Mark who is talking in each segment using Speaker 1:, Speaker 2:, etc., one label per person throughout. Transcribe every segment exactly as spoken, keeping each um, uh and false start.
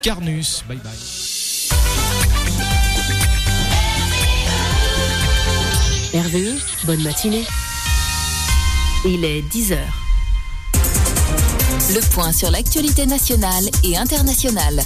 Speaker 1: Carnus. Bye bye.
Speaker 2: R V E, bonne matinée. Il est dix heures.
Speaker 3: Le point sur l'actualité nationale et internationale.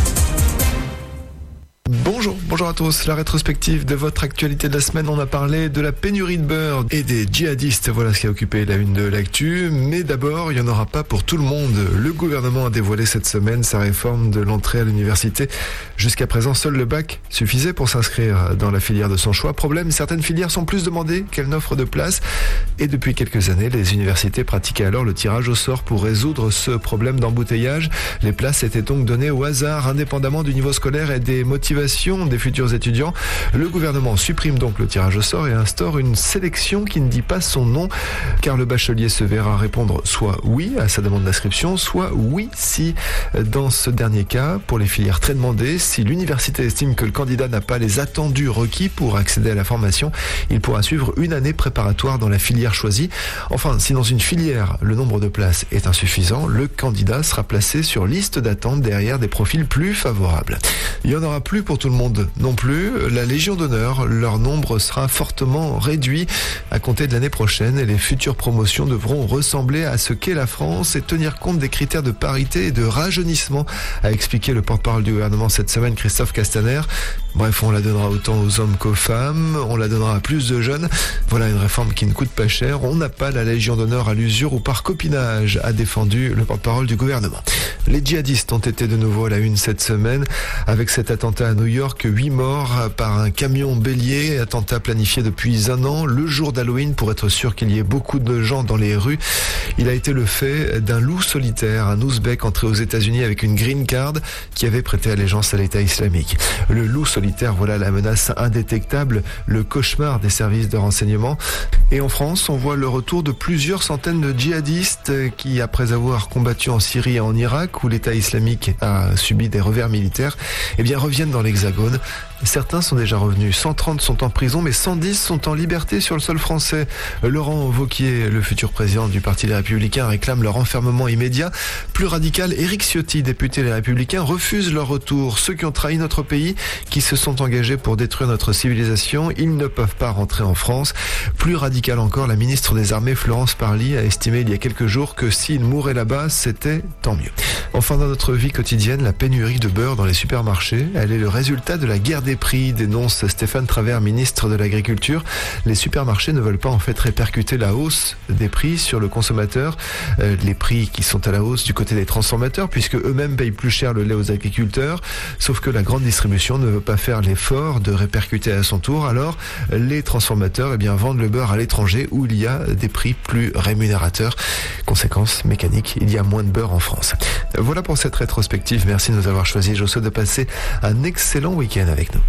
Speaker 4: Bonjour, bonjour à tous. La rétrospective de votre actualité de la semaine, on a parlé de la pénurie de beurre et des djihadistes. Voilà ce qui a occupé la une de l'actu. Mais d'abord, il n'y en aura pas pour tout le monde. Le gouvernement a dévoilé cette semaine sa réforme de l'entrée à l'université. Jusqu'à présent, seul le bac suffisait pour s'inscrire dans la filière de son choix. Problème, certaines filières sont plus demandées qu'elles n'offrent de place. Et depuis quelques années, les universités pratiquaient alors le tirage au sort pour résoudre ce problème d'embouteillage. Les places étaient donc données au hasard, indépendamment du niveau scolaire et des motivations des futurs étudiants. Le gouvernement supprime donc le tirage au sort et instaure une sélection qui ne dit pas son nom, car le bachelier se verra répondre soit oui à sa demande d'inscription, soit oui si, dans ce dernier cas, pour les filières très demandées, si l'université estime que le candidat n'a pas les attendus requis pour accéder à la formation, il pourra suivre une année préparatoire dans la filière choisie. Enfin, si dans une filière, le nombre de places est insuffisant, le candidat sera placé sur liste d'attente derrière des profils plus favorables. Il n'y en aura plus pour tout le monde non plus. La Légion d'honneur, leur nombre sera fortement réduit à compter de l'année prochaine et les futures promotions devront ressembler à ce qu'est la France et tenir compte des critères de parité et de rajeunissement, a expliqué le porte-parole du gouvernement cette semaine, Christophe Castaner. Bref, on la donnera autant aux hommes qu'aux femmes, on la donnera à plus de jeunes. Voilà une réforme qui ne coûte pas cher. On n'a pas la Légion d'honneur à l'usure ou par copinage, a défendu le porte-parole du gouvernement. Les djihadistes ont été de nouveau à la une cette semaine avec cet attentat à New York, huit morts par un camion bélier, attentat planifié depuis un an, le jour d'Halloween pour être sûr qu'il y ait beaucoup de gens dans les rues. Il a été le fait d'un loup solitaire, un ouzbek entré aux États-Unis avec une green card qui avait prêté allégeance à l'État islamique. Le loup solitaire, voilà la menace indétectable, le cauchemar des services de renseignement. Et en France, on voit le retour de plusieurs centaines de djihadistes qui, après avoir combattu en Syrie et en Irak, où l'État islamique a subi des revers militaires, eh bien reviennent dans l'Hexagone. Certains sont déjà revenus, cent trente sont en prison, mais cent dix sont en liberté sur le sol français. Laurent Wauquiez, le futur président du Parti Les Républicains, réclame leur enfermement immédiat. Plus radical, Éric Ciotti, député Les Républicains, refuse leur retour. Ceux qui ont trahi notre pays, qui se sont engagés pour détruire notre civilisation, ils ne peuvent pas rentrer en France. Plus radical encore, la ministre des Armées, Florence Parly, a estimé il y a quelques jours que s'ils mouraient là-bas, c'était tant mieux. Enfin, dans notre vie quotidienne, la pénurie de beurre dans les supermarchés, elle est le résultat de la guerre des prix, dénonce Stéphane Travert, ministre de l'Agriculture. Les supermarchés ne veulent pas en fait répercuter la hausse des prix sur le consommateur. Euh, les prix qui sont à la hausse du côté des transformateurs, puisque eux-mêmes payent plus cher le lait aux agriculteurs. Sauf que la grande distribution ne veut pas faire l'effort de répercuter à son tour. Alors, les transformateurs eh bien, vendent le beurre à l'étranger où il y a des prix plus rémunérateurs. Conséquence mécanique, il y a moins de beurre en France. Voilà pour cette rétrospective. Merci de nous avoir choisi. Je vous souhaite de passer un excellent week-end avec nous.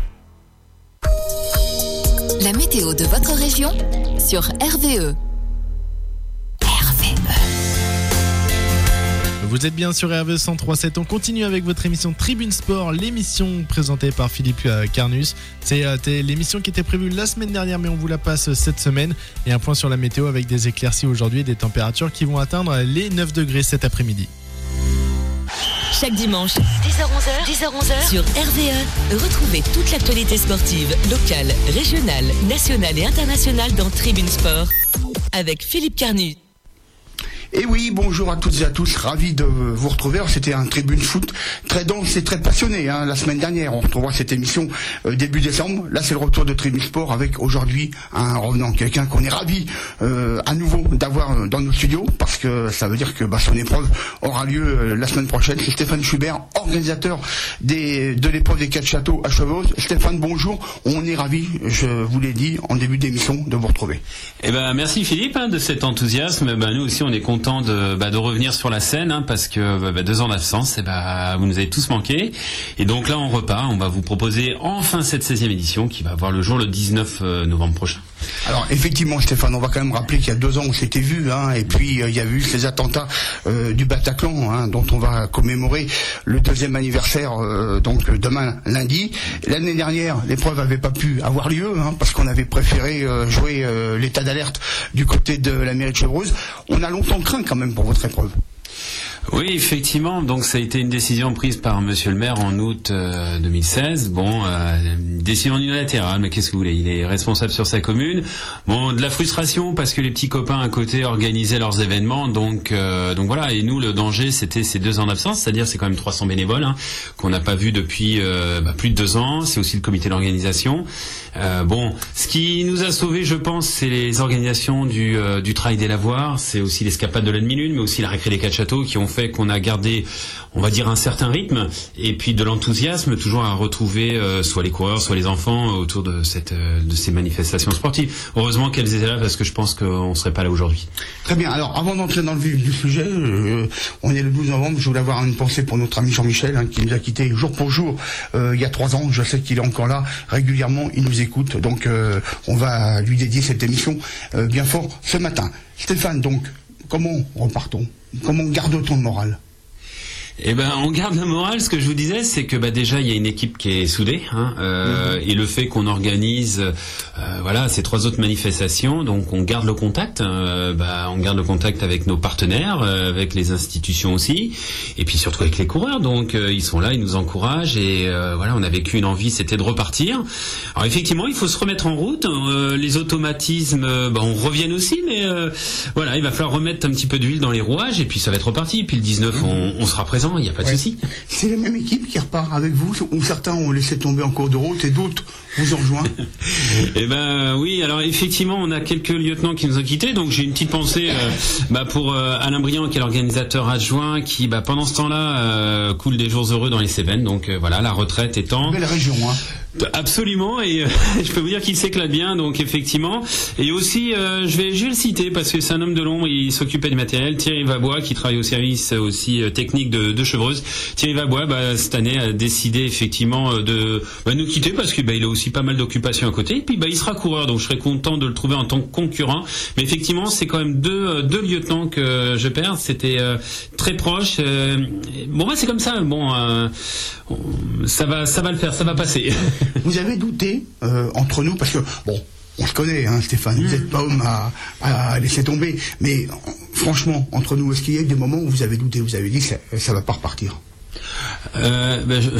Speaker 3: La météo de votre région sur R V E. R V E.
Speaker 1: Vous êtes bien sur R V E cent trois sept. On continue avec votre émission Tribune Sport, l'émission présentée par Philippe Carnus. C'est euh, l'émission qui était prévue la semaine dernière, mais on vous la passe cette semaine. Et un point sur la météo avec des éclaircies aujourd'hui et des températures qui vont atteindre les neuf degrés cet après-midi.
Speaker 3: Chaque dimanche, dix heures onze heures, dix heures onze heures, sur R V E, retrouvez toute l'actualité sportive, locale, régionale, nationale et internationale dans Tribune Sport, avec Philippe Carnus.
Speaker 5: Et oui, bonjour à toutes et à tous, ravi de vous retrouver. Alors, c'était un tribune foot très dense et très passionné hein, la semaine dernière. On retrouvera cette émission euh, début décembre. Là, c'est le retour de Tribune Sport avec aujourd'hui un revenant, quelqu'un qu'on est ravi euh, à nouveau d'avoir dans nos studios parce que ça veut dire que bah, son épreuve aura lieu euh, la semaine prochaine. C'est Stéphane Schubert, organisateur des, de l'épreuve des quatre châteaux à Chevreuse. Stéphane, bonjour. On est ravi, je vous l'ai dit en début d'émission, de vous retrouver.
Speaker 6: Eh ben, merci Philippe hein, de cet enthousiasme. Ben, nous aussi, on est contents de, bah, de revenir sur la scène hein, parce que bah, deux ans d'absence, eh bah, vous nous avez tous manqué. Et donc là, on repart. On va vous proposer enfin cette seizième édition qui va voir le jour le dix-neuf novembre prochain.
Speaker 5: Alors effectivement Stéphane, on va quand même rappeler qu'il y a deux ans on s'était vu, hein, et puis euh, il y a eu ces attentats euh, du Bataclan, hein, dont on va commémorer le deuxième anniversaire euh, donc demain lundi. L'année dernière, l'épreuve n'avait pas pu avoir lieu hein, parce qu'on avait préféré euh, jouer euh, l'état d'alerte du côté de la mairie de Chevreuse. On a longtemps craint quand même pour votre épreuve.
Speaker 6: Oui, effectivement. Donc ça a été une décision prise par Monsieur le maire en août euh, deux mille seize. Bon, euh, décision unilatérale, mais qu'est-ce que vous voulez? Il est responsable sur sa commune. Bon, de la frustration parce que les petits copains à côté organisaient leurs événements. Donc, euh, donc voilà. Et nous, le danger, c'était ces deux ans d'absence, c'est-à-dire c'est quand même trois cents bénévoles hein, qu'on n'a pas vu depuis euh, bah, plus de deux ans. C'est aussi le comité d'organisation. Euh, bon, ce qui nous a sauvés, je pense, c'est les organisations du, euh, du trail des lavoirs. C'est aussi l'escapade de la demi-lune, mais aussi la récré des quatre châteaux qui ont fait qu'on a gardé, on va dire, un certain rythme et puis de l'enthousiasme toujours à retrouver euh, soit les coureurs, soit les enfants euh, autour de cette euh, de ces manifestations sportives. Heureusement qu'elles étaient là parce que je pense qu'on serait pas là aujourd'hui.
Speaker 5: Très bien. Alors, avant d'entrer dans le vif du sujet, euh, on est le douze novembre. Je voulais avoir une pensée pour notre ami Jean-Michel hein, qui nous a quittés jour pour jour euh, il y a trois ans. Je sais qu'il est encore là régulièrement. Il nous écoute. Donc, euh, on va lui dédier cette émission euh, bien fort ce matin. Stéphane, donc, comment repartons? Comment garde-t-on le moral?
Speaker 6: Eh ben, on garde le moral. Ce que je vous disais, c'est que bah déjà il y a une équipe qui est soudée, hein, euh, mmh. et le fait qu'on organise, euh, voilà, ces trois autres manifestations, donc on garde le contact. Euh, bah, on garde le contact avec nos partenaires, euh, avec les institutions aussi, et puis surtout avec les coureurs. Donc euh, ils sont là, ils nous encouragent, et euh, voilà, on a vécu une envie, c'était de repartir. Alors effectivement, il faut se remettre en route. Euh, les automatismes, euh, bah, on revient aussi, mais euh, voilà, il va falloir remettre un petit peu d'huile dans les rouages, et puis ça va être reparti. Et puis le dix-neuf, mmh. on, on sera présent. Il n'y a pas de ouais. souci.
Speaker 5: C'est la même équipe qui repart avec vous, ou certains ont laissé tomber en cours de route et d'autres vous ont rejoint?
Speaker 6: Eh ben oui, alors effectivement, on a quelques lieutenants qui nous ont quittés, donc j'ai une petite pensée euh, bah, pour euh, Alain Briand, qui est l'organisateur adjoint, qui bah, pendant ce temps-là euh, coule des jours heureux dans les Cévennes, donc euh, voilà, la retraite étant...
Speaker 5: Belle région, hein.
Speaker 6: Absolument, et euh, je peux vous dire qu'il s'éclate bien, donc effectivement. Et aussi, euh, je vais, je vais le citer parce que c'est un homme de l'ombre, il s'occupait du matériel. Thierry Vabois, qui travaille au service aussi euh, technique de, de Chevreuse. Thierry Vabois, bah, cette année, a décidé effectivement de bah, nous quitter parce que bah, il a aussi pas mal d'occupations à côté. Et puis, bah, il sera coureur, donc je serais content de le trouver en tant que concurrent. Mais effectivement, c'est quand même deux, deux lieutenants que je perds. C'était euh, très proche. Euh, bon, bah, c'est comme ça. Bon, euh, ça va, ça va le faire, ça va passer.
Speaker 5: Vous avez douté euh, entre nous, parce que, bon, on se connaît, hein, Stéphane, vous n'êtes pas homme à, à laisser tomber, mais franchement, entre nous, est-ce qu'il y a eu des moments où vous avez douté, vous avez dit que ça ne va pas repartir?
Speaker 6: euh, ben je...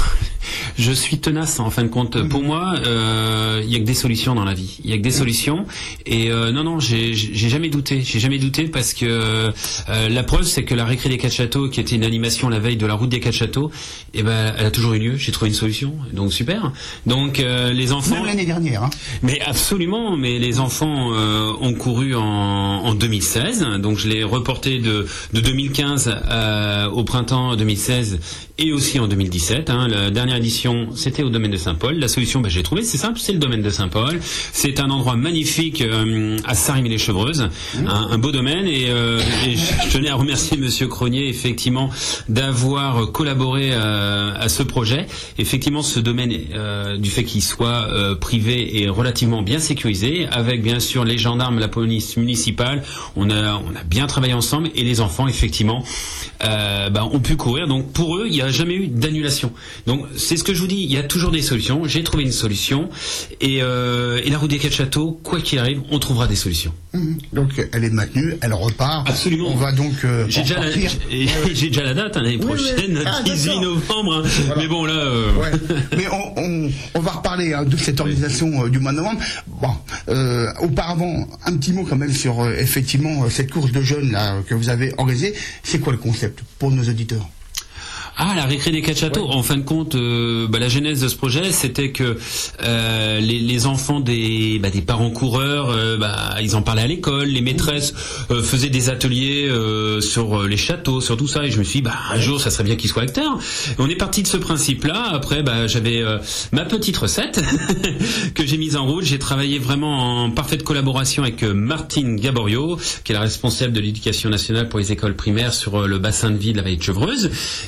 Speaker 6: Je suis tenace en fin de compte. Pour moi, il euh, y a que des solutions dans la vie. Il y a que des solutions. Et euh, non, non, j'ai, j'ai jamais douté. J'ai jamais douté parce que euh, la preuve, c'est que la récré des quatre châteaux, qui était une animation la veille de la route des quatre châteaux, eh ben, elle a toujours eu lieu. J'ai trouvé une solution. Donc super. Donc euh, les enfants.
Speaker 5: Même l'année dernière. Hein.
Speaker 6: Mais absolument. Mais les enfants euh, ont couru en, en deux mille seize. Donc je l'ai reporté de, de deux mille quinze euh, au printemps deux mille seize et aussi en deux mille dix-sept. Hein, la dernière édition, c'était au domaine de Saint-Paul. La solution, bah, j'ai trouvé, c'est simple, c'est le domaine de Saint-Paul. C'est un endroit magnifique euh, à Saint-Rémy-les-Chevreuses, mmh. un, un beau domaine. Et, euh, et je tenais à remercier Monsieur Cronier, effectivement, d'avoir collaboré euh, à ce projet. Effectivement, ce domaine, euh, du fait qu'il soit euh, privé, est relativement bien sécurisé, avec bien sûr les gendarmes, la police municipale. On a, on a bien travaillé ensemble, et les enfants, effectivement, euh, bah, ont pu courir. Donc pour eux, il n'y a jamais eu d'annulation. Donc c'est ce que je vous dis, il y a toujours des solutions. J'ai trouvé une solution, et, euh, et la route des quatre châteaux, quoi qu'il arrive, on trouvera des solutions.
Speaker 5: Mmh. Donc elle est maintenue, elle repart.
Speaker 6: Absolument.
Speaker 5: On va donc euh,
Speaker 6: j'ai, déjà la, j'ai, j'ai déjà la date, hein, l'année oui, prochaine, oui. Ah, dix-huit novembre. Hein. Voilà. Mais bon là. Euh...
Speaker 5: Ouais. Mais on, on, on va reparler hein, de cette organisation euh, du mois de novembre. Bon, euh, auparavant, un petit mot quand même sur euh, effectivement cette course de jeunes là que vous avez organisée. C'est quoi le concept pour nos auditeurs?
Speaker 6: Ah, la récré des quatre châteaux. Ouais. En fin de compte, euh, bah, la genèse de ce projet, c'était que euh, les, les enfants des, bah, des parents coureurs, euh, bah, ils en parlaient à l'école. Les maîtresses euh, faisaient des ateliers euh, sur les châteaux, sur tout ça. Et je me suis dit, bah, un jour, ça serait bien qu'ils soient acteurs. Et on est parti de ce principe-là. Après, bah, j'avais euh, ma petite recette que j'ai mise en route. J'ai travaillé vraiment en parfaite collaboration avec euh, Martine Gaborio, qui est la responsable de l'éducation nationale pour les écoles primaires sur euh, le bassin de vie de la vallée de Chevreuse. Et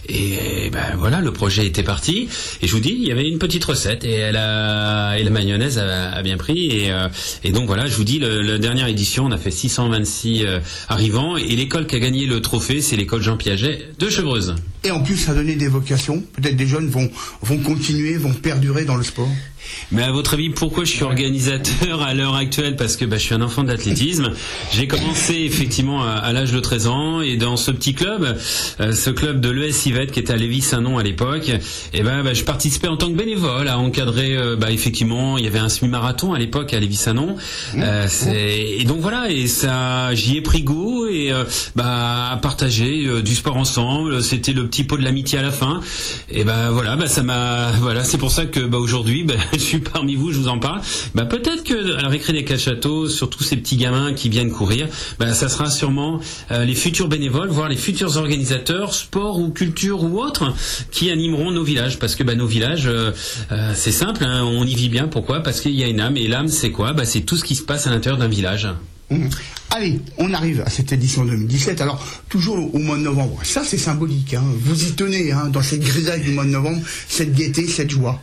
Speaker 6: Et ben voilà, le projet était parti. Et je vous dis, il y avait une petite recette et elle a et la mayonnaise a, a bien pris. Et, euh, et donc voilà, je vous dis, le, la dernière édition, on a fait six cent vingt-six euh, arrivants. Et l'école qui a gagné le trophée, c'est l'école Jean Piaget de Chevreuse.
Speaker 5: Et en plus, ça a donné des vocations. Peut-être des jeunes vont vont continuer, vont perdurer dans le sport.
Speaker 6: Mais à votre avis, pourquoi je suis organisateur à l'heure actuelle? Parce que bah, je suis un enfant d'athlétisme. J'ai commencé effectivement à, à l'âge de treize ans et dans ce petit club, euh, ce club de l'E S Yvette qui était à Lévis-Saint-Non à l'époque, et ben bah, je participais en tant que bénévole à encadrer. Euh, bah, effectivement, il y avait un semi-marathon à l'époque à Lévis-Saint-Non. Euh, c'est... Et donc voilà, et ça, j'y ai pris goût et euh, bah à partager euh, du sport ensemble. C'était le petit pot de l'amitié à la fin. Et ben bah, voilà, bah ça m'a, voilà, c'est pour ça que bah aujourd'hui, bah, je suis parmi vous, je vous en parle. Bah peut-être que à la récré des Quatre-Châteaux, surtout ces petits gamins qui viennent courir, bah ça sera sûrement euh, les futurs bénévoles, voire les futurs organisateurs, sport ou culture ou autres, qui animeront nos villages. Parce que bah nos villages, euh, euh, c'est simple, hein, on y vit bien. Pourquoi? Parce qu'il y a une âme. Et l'âme, c'est quoi? Bah c'est tout ce qui se passe à l'intérieur d'un village.
Speaker 5: Mmh. Allez, on arrive à cette édition deux mille dix-sept. Alors, toujours au mois de novembre. Ça, c'est symbolique. Hein. Vous y tenez, hein, dans cette grisaille du mois de novembre, cette gaieté, cette joie.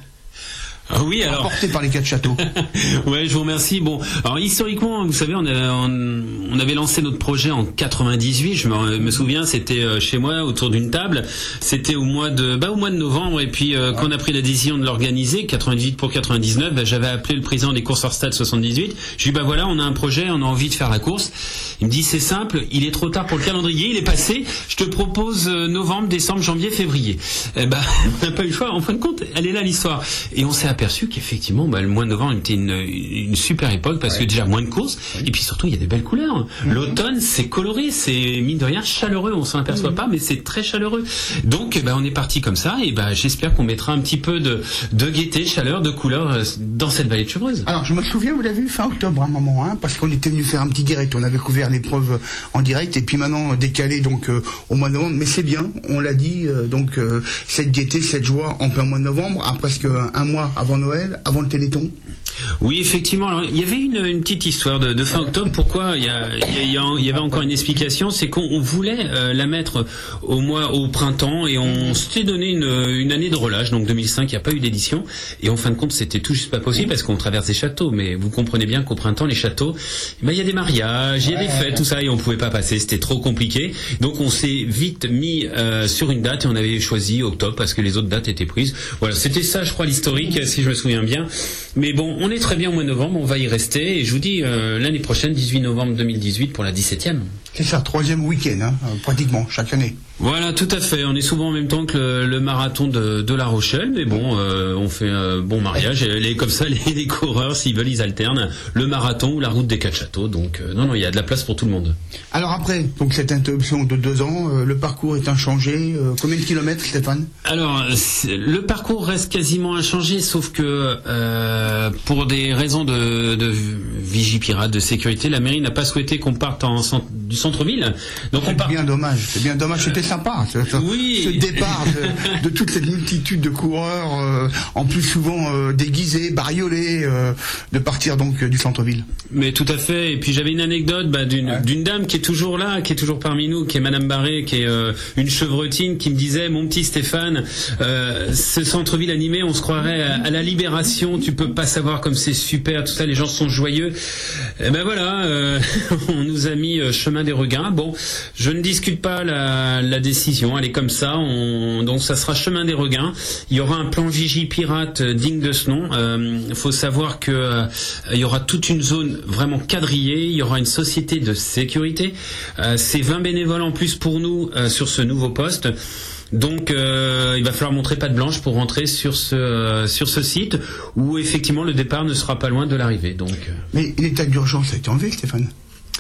Speaker 6: Ah oui, alors.
Speaker 5: Apporté par les Quatre-Châteaux.
Speaker 6: Ouais, je vous remercie. Bon, alors historiquement, vous savez, on, a, on, on avait lancé notre projet en quatre-vingt-dix-huit. Je me, me souviens, c'était chez moi autour d'une table. C'était au mois de, bah, au mois de novembre. Et puis, euh, quand on a pris la décision de l'organiser, quatre-vingt-dix-huit pour quatre-vingt-dix-neuf, bah, j'avais appelé le président des courses hors stade soixante-dix-huit. Je lui ai dit, bah voilà, on a un projet, on a envie de faire la course. Il me dit, c'est simple, il est trop tard pour le calendrier, il est passé. Je te propose euh, novembre, décembre, janvier, février. Eh bah, on n'a pas eu le choix. En fin de compte, elle est là l'histoire. Et on s'est aperçu qu'effectivement, bah, le mois de novembre était une, une super époque parce ouais. que déjà moins de courses ouais. et puis surtout il y a des belles couleurs. Mmh. L'automne c'est coloré, c'est mine de rien chaleureux, on s'en aperçoit mmh. pas, mais c'est très chaleureux. Donc bah, on est parti comme ça et bah, j'espère qu'on mettra un petit peu de, de gaieté, chaleur, de couleur dans cette vallée de Chevreuse.
Speaker 5: Alors je me souviens, vous l'avez vu fin octobre à un moment, hein, parce qu'on était venu faire un petit direct, on avait couvert l'épreuve en direct et puis maintenant décalé donc euh, au mois de novembre, mais c'est bien, on l'a dit, euh, donc euh, cette gaieté, cette joie en plein mois de novembre, à presque un mois avant Noël, avant le Téléthon.
Speaker 6: Oui, effectivement. Alors, il y avait une, une petite histoire de, de fin octobre. Pourquoi il y, a, il, y a, il y avait encore une explication, c'est qu'on voulait euh, la mettre au mois, au printemps, et on s'était donné une, une année de relâche. Donc deux mille cinq, il n'y a pas eu d'édition, et en fin de compte, c'était tout juste pas possible parce qu'on traverse des châteaux. Mais vous comprenez bien qu'au printemps, les châteaux, ben, il y a des mariages, il y a des fêtes, tout ça, et on pouvait pas passer. C'était trop compliqué. Donc on s'est vite mis euh, sur une date et on avait choisi octobre parce que les autres dates étaient prises. Voilà, c'était ça, je crois, l'historique, si je me souviens bien. Mais bon, on est très bien au mois de novembre, on va y rester. Et je vous dis, euh, l'année prochaine, dix-huit novembre deux mille dix-huit, pour la dix-septième.
Speaker 5: C'est ça, troisième week-end, hein, pratiquement, chaque année.
Speaker 6: Voilà, tout à fait. On est souvent en même temps que le, le marathon de, de La Rochelle, mais bon, euh, on fait un bon mariage. Et les, comme ça, les, les coureurs, s'ils veulent, ils alternent le marathon ou la route des Quatre-Châteaux. Donc, euh, non, non, il y a de la place pour tout le monde.
Speaker 5: Alors après, donc cette interruption de deux ans, euh, le parcours est inchangé. Euh, combien de kilomètres, Stéphane?
Speaker 6: Alors, le parcours reste quasiment inchangé, sauf que euh, pour des raisons de, de vigipirate, de sécurité, la mairie n'a pas souhaité qu'on parte en centre, du centre-ville. Donc
Speaker 5: c'est
Speaker 6: on part...
Speaker 5: bien dommage. C'est bien dommage. C'était sympa, ce, ce,
Speaker 6: oui.
Speaker 5: ce départ de, de toute cette multitude de coureurs, euh, en plus souvent euh, déguisés, bariolés, euh, de partir donc euh, du centre-ville.
Speaker 6: Mais tout à fait. Et puis j'avais une anecdote bah, d'une, ouais. d'une dame qui est toujours là, qui est toujours parmi nous, qui est Madame Barré, qui est euh, une chevreutine, qui me disait, mon petit Stéphane, euh, ce centre-ville animé, on se croirait à, à la Libération. Tu peux pas savoir comme c'est super, tout ça, les gens sont joyeux. Et ben voilà, euh, on nous a mis euh, chemin des Regains. Bon, je ne discute pas la, la décision, elle est comme ça. On, donc ça sera chemin des Regains. Il y aura un plan Vigipirate digne de ce nom. Il euh, faut savoir que euh, il y aura toute une zone vraiment quadrillée. Il y aura une société de sécurité. Euh, c'est vingt bénévoles en plus pour nous euh, sur ce nouveau poste. Donc euh, il va falloir montrer patte blanche pour rentrer sur ce euh, sur ce site où effectivement le départ ne sera pas loin de l'arrivée. Donc. Euh...
Speaker 5: Mais l'état d'urgence a été enlevé, Stéphane.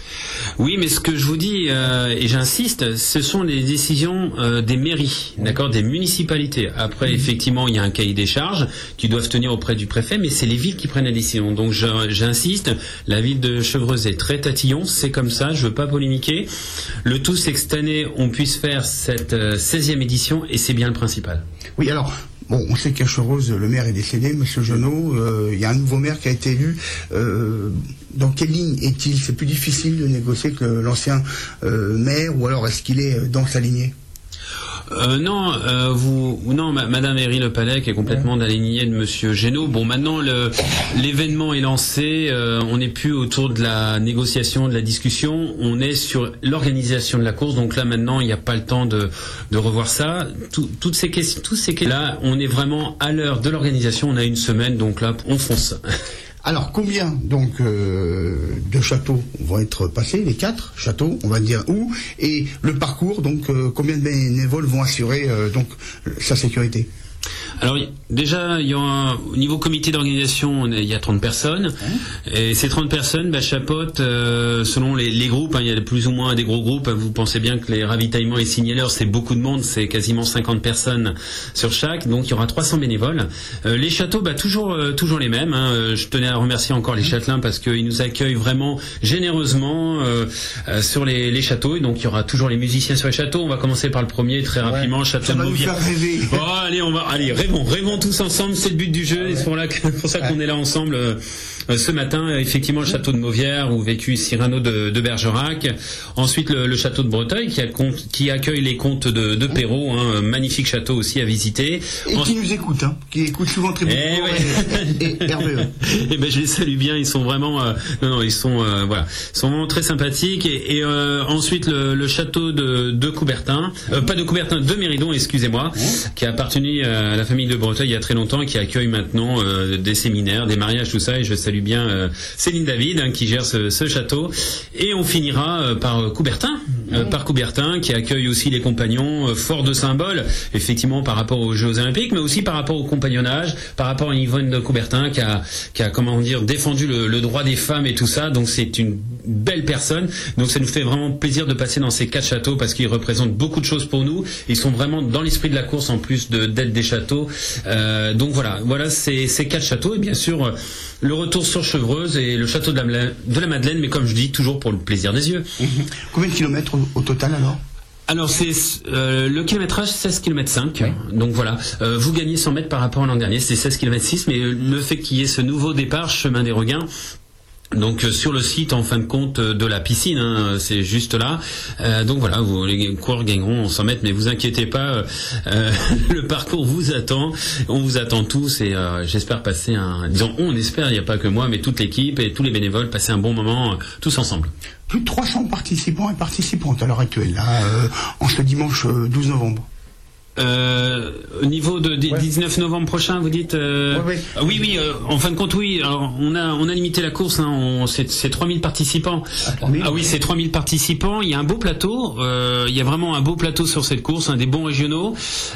Speaker 6: Oui, mais ce que je vous dis, euh, et j'insiste, ce sont les décisions euh, des mairies, d'accord, des municipalités. Après, effectivement, il y a un cahier des charges qui doivent tenir auprès du préfet, mais c'est les villes qui prennent la décision. Donc, je, j'insiste, la ville de Chevreuse est très tatillon, c'est comme ça, je veux pas polémiquer. Le tout, c'est que cette année, on puisse faire cette euh, seizième édition, et c'est bien le principal.
Speaker 5: Oui, alors... Bon, on sait qu'à Chevreuse, le maire est décédé, Monsieur Genot. Euh, il y a un nouveau maire qui a été élu. Euh, dans quelle ligne est-il? C'est plus difficile de négocier que l'ancien euh, maire, ou alors est-ce qu'il est dans sa lignée?
Speaker 6: Euh, non, euh, vous, non, ma, Madame Herry Le Palais qui est complètement ouais. dans la lignée de Monsieur Génaud. Bon, maintenant le, l'événement est lancé. Euh, on n'est plus autour de la négociation, de la discussion. On est sur l'organisation de la course. Donc là, maintenant, il n'y a pas le temps de, de revoir ça. Tout, toutes ces questions, tous ces questions. Là, on est vraiment à l'heure de l'organisation. On a une semaine, donc là, on fonce.
Speaker 5: Alors, combien donc euh, de châteaux vont être passés, les quatre châteaux, on va dire où, et le parcours, donc euh, combien de bénévoles vont assurer euh, donc sa sécurité?
Speaker 6: Alors déjà, il y a, au niveau comité d'organisation, il y a trente personnes. Et ces trente personnes bah, chapeautent euh, selon les, les groupes. Hein, il y a plus ou moins des gros groupes. Vous pensez bien que les ravitaillements et signaleurs, c'est beaucoup de monde. C'est quasiment cinquante personnes sur chaque. Donc il y aura trois cents bénévoles. Euh, les châteaux, bah, toujours, euh, toujours les mêmes. Hein. Je tenais à remercier encore les châtelains parce qu'ils nous accueillent vraiment généreusement euh, euh, sur les, les châteaux. Et donc il y aura toujours les musiciens sur les châteaux. On va commencer par le premier très rapidement.
Speaker 5: Ouais,
Speaker 6: Château de Mauvière. Oh, allez, on va, allez, rêvons, rêvons tous ensemble, c'est le but du jeu, et c'est pour, là, pour ça qu'on est là ensemble euh, ce matin. Effectivement, le château de Mauvière, où vécut Cyrano de, de Bergerac. Ensuite, le, le château de Breteuil, qui, a, qui accueille les comtes de, de Perrault, hein, magnifique château aussi à visiter.
Speaker 5: Et en... qui nous écoute, hein, qui écoute souvent Tribune
Speaker 6: eh ouais.
Speaker 5: et, et R V E.
Speaker 6: Et ben, je les salue bien, ils sont vraiment, euh, non, non, ils sont, euh, voilà, ils sont vraiment très sympathiques. Et, et euh, ensuite, le, le château de, de Coubertin, euh, pas de Coubertin, de Méridon, excusez-moi, qui a appartenu à la famille de Breteuil il y a très longtemps, et qui accueille maintenant euh, des séminaires, des mariages, tout ça. Et je salue bien euh, Céline David, hein, qui gère ce, ce château. Et on finira euh, par Coubertin, euh, par Coubertin, qui accueille aussi les compagnons, euh, fort de symboles, effectivement par rapport aux Jeux Olympiques, mais aussi par rapport au compagnonnage, par rapport à Yvonne de Coubertin, qui a, qui a comment dire, défendu le, le droit des femmes et tout ça. Donc c'est une belle personne. Donc ça nous fait vraiment plaisir de passer dans ces quatre châteaux parce qu'ils représentent beaucoup de choses pour nous. Ils sont vraiment dans l'esprit de la course en plus de, d'être des châteaux. Euh, donc voilà, voilà ces, ces quatre châteaux, et bien sûr le retour sur Chevreuse et le château de la, de la Madeleine, mais comme je dis, toujours pour le plaisir des yeux.
Speaker 5: Mmh. Combien de kilomètres au, au total alors?
Speaker 6: Alors c'est euh, le kilométrage seize virgule cinq kilomètres. Oui. Donc voilà, euh, vous gagnez cent mètres par rapport à l'an dernier, c'est seize virgule six kilomètres, mais le fait qu'il y ait ce nouveau départ chemin des Regains, donc euh, sur le site en fin de compte de la piscine, hein, c'est juste là. Euh, donc voilà, vous, les coureurs gagneront cent mètres, mais vous inquiétez pas, euh, le parcours vous attend, on vous attend tous, et euh, j'espère passer un, disons on espère, il n'y a pas que moi, mais toute l'équipe et tous les bénévoles passer un bon moment euh, tous ensemble.
Speaker 5: Plus de trois cents participants et participantes à l'heure actuelle, là, euh, en ce dimanche douze novembre.
Speaker 6: Euh, au niveau de, de ouais. dix-neuf novembre prochain, vous dites euh, ouais, ouais. Ah, oui, oui. Euh, en fin de compte, oui. Alors, on a on a limité la course. Hein, on, c'est, c'est trois mille participants. Ah, trois mille, ah oui, c'est trois mille participants. Il y a un beau plateau. Euh, il y a vraiment un beau plateau sur cette course, hein, des bons régionaux.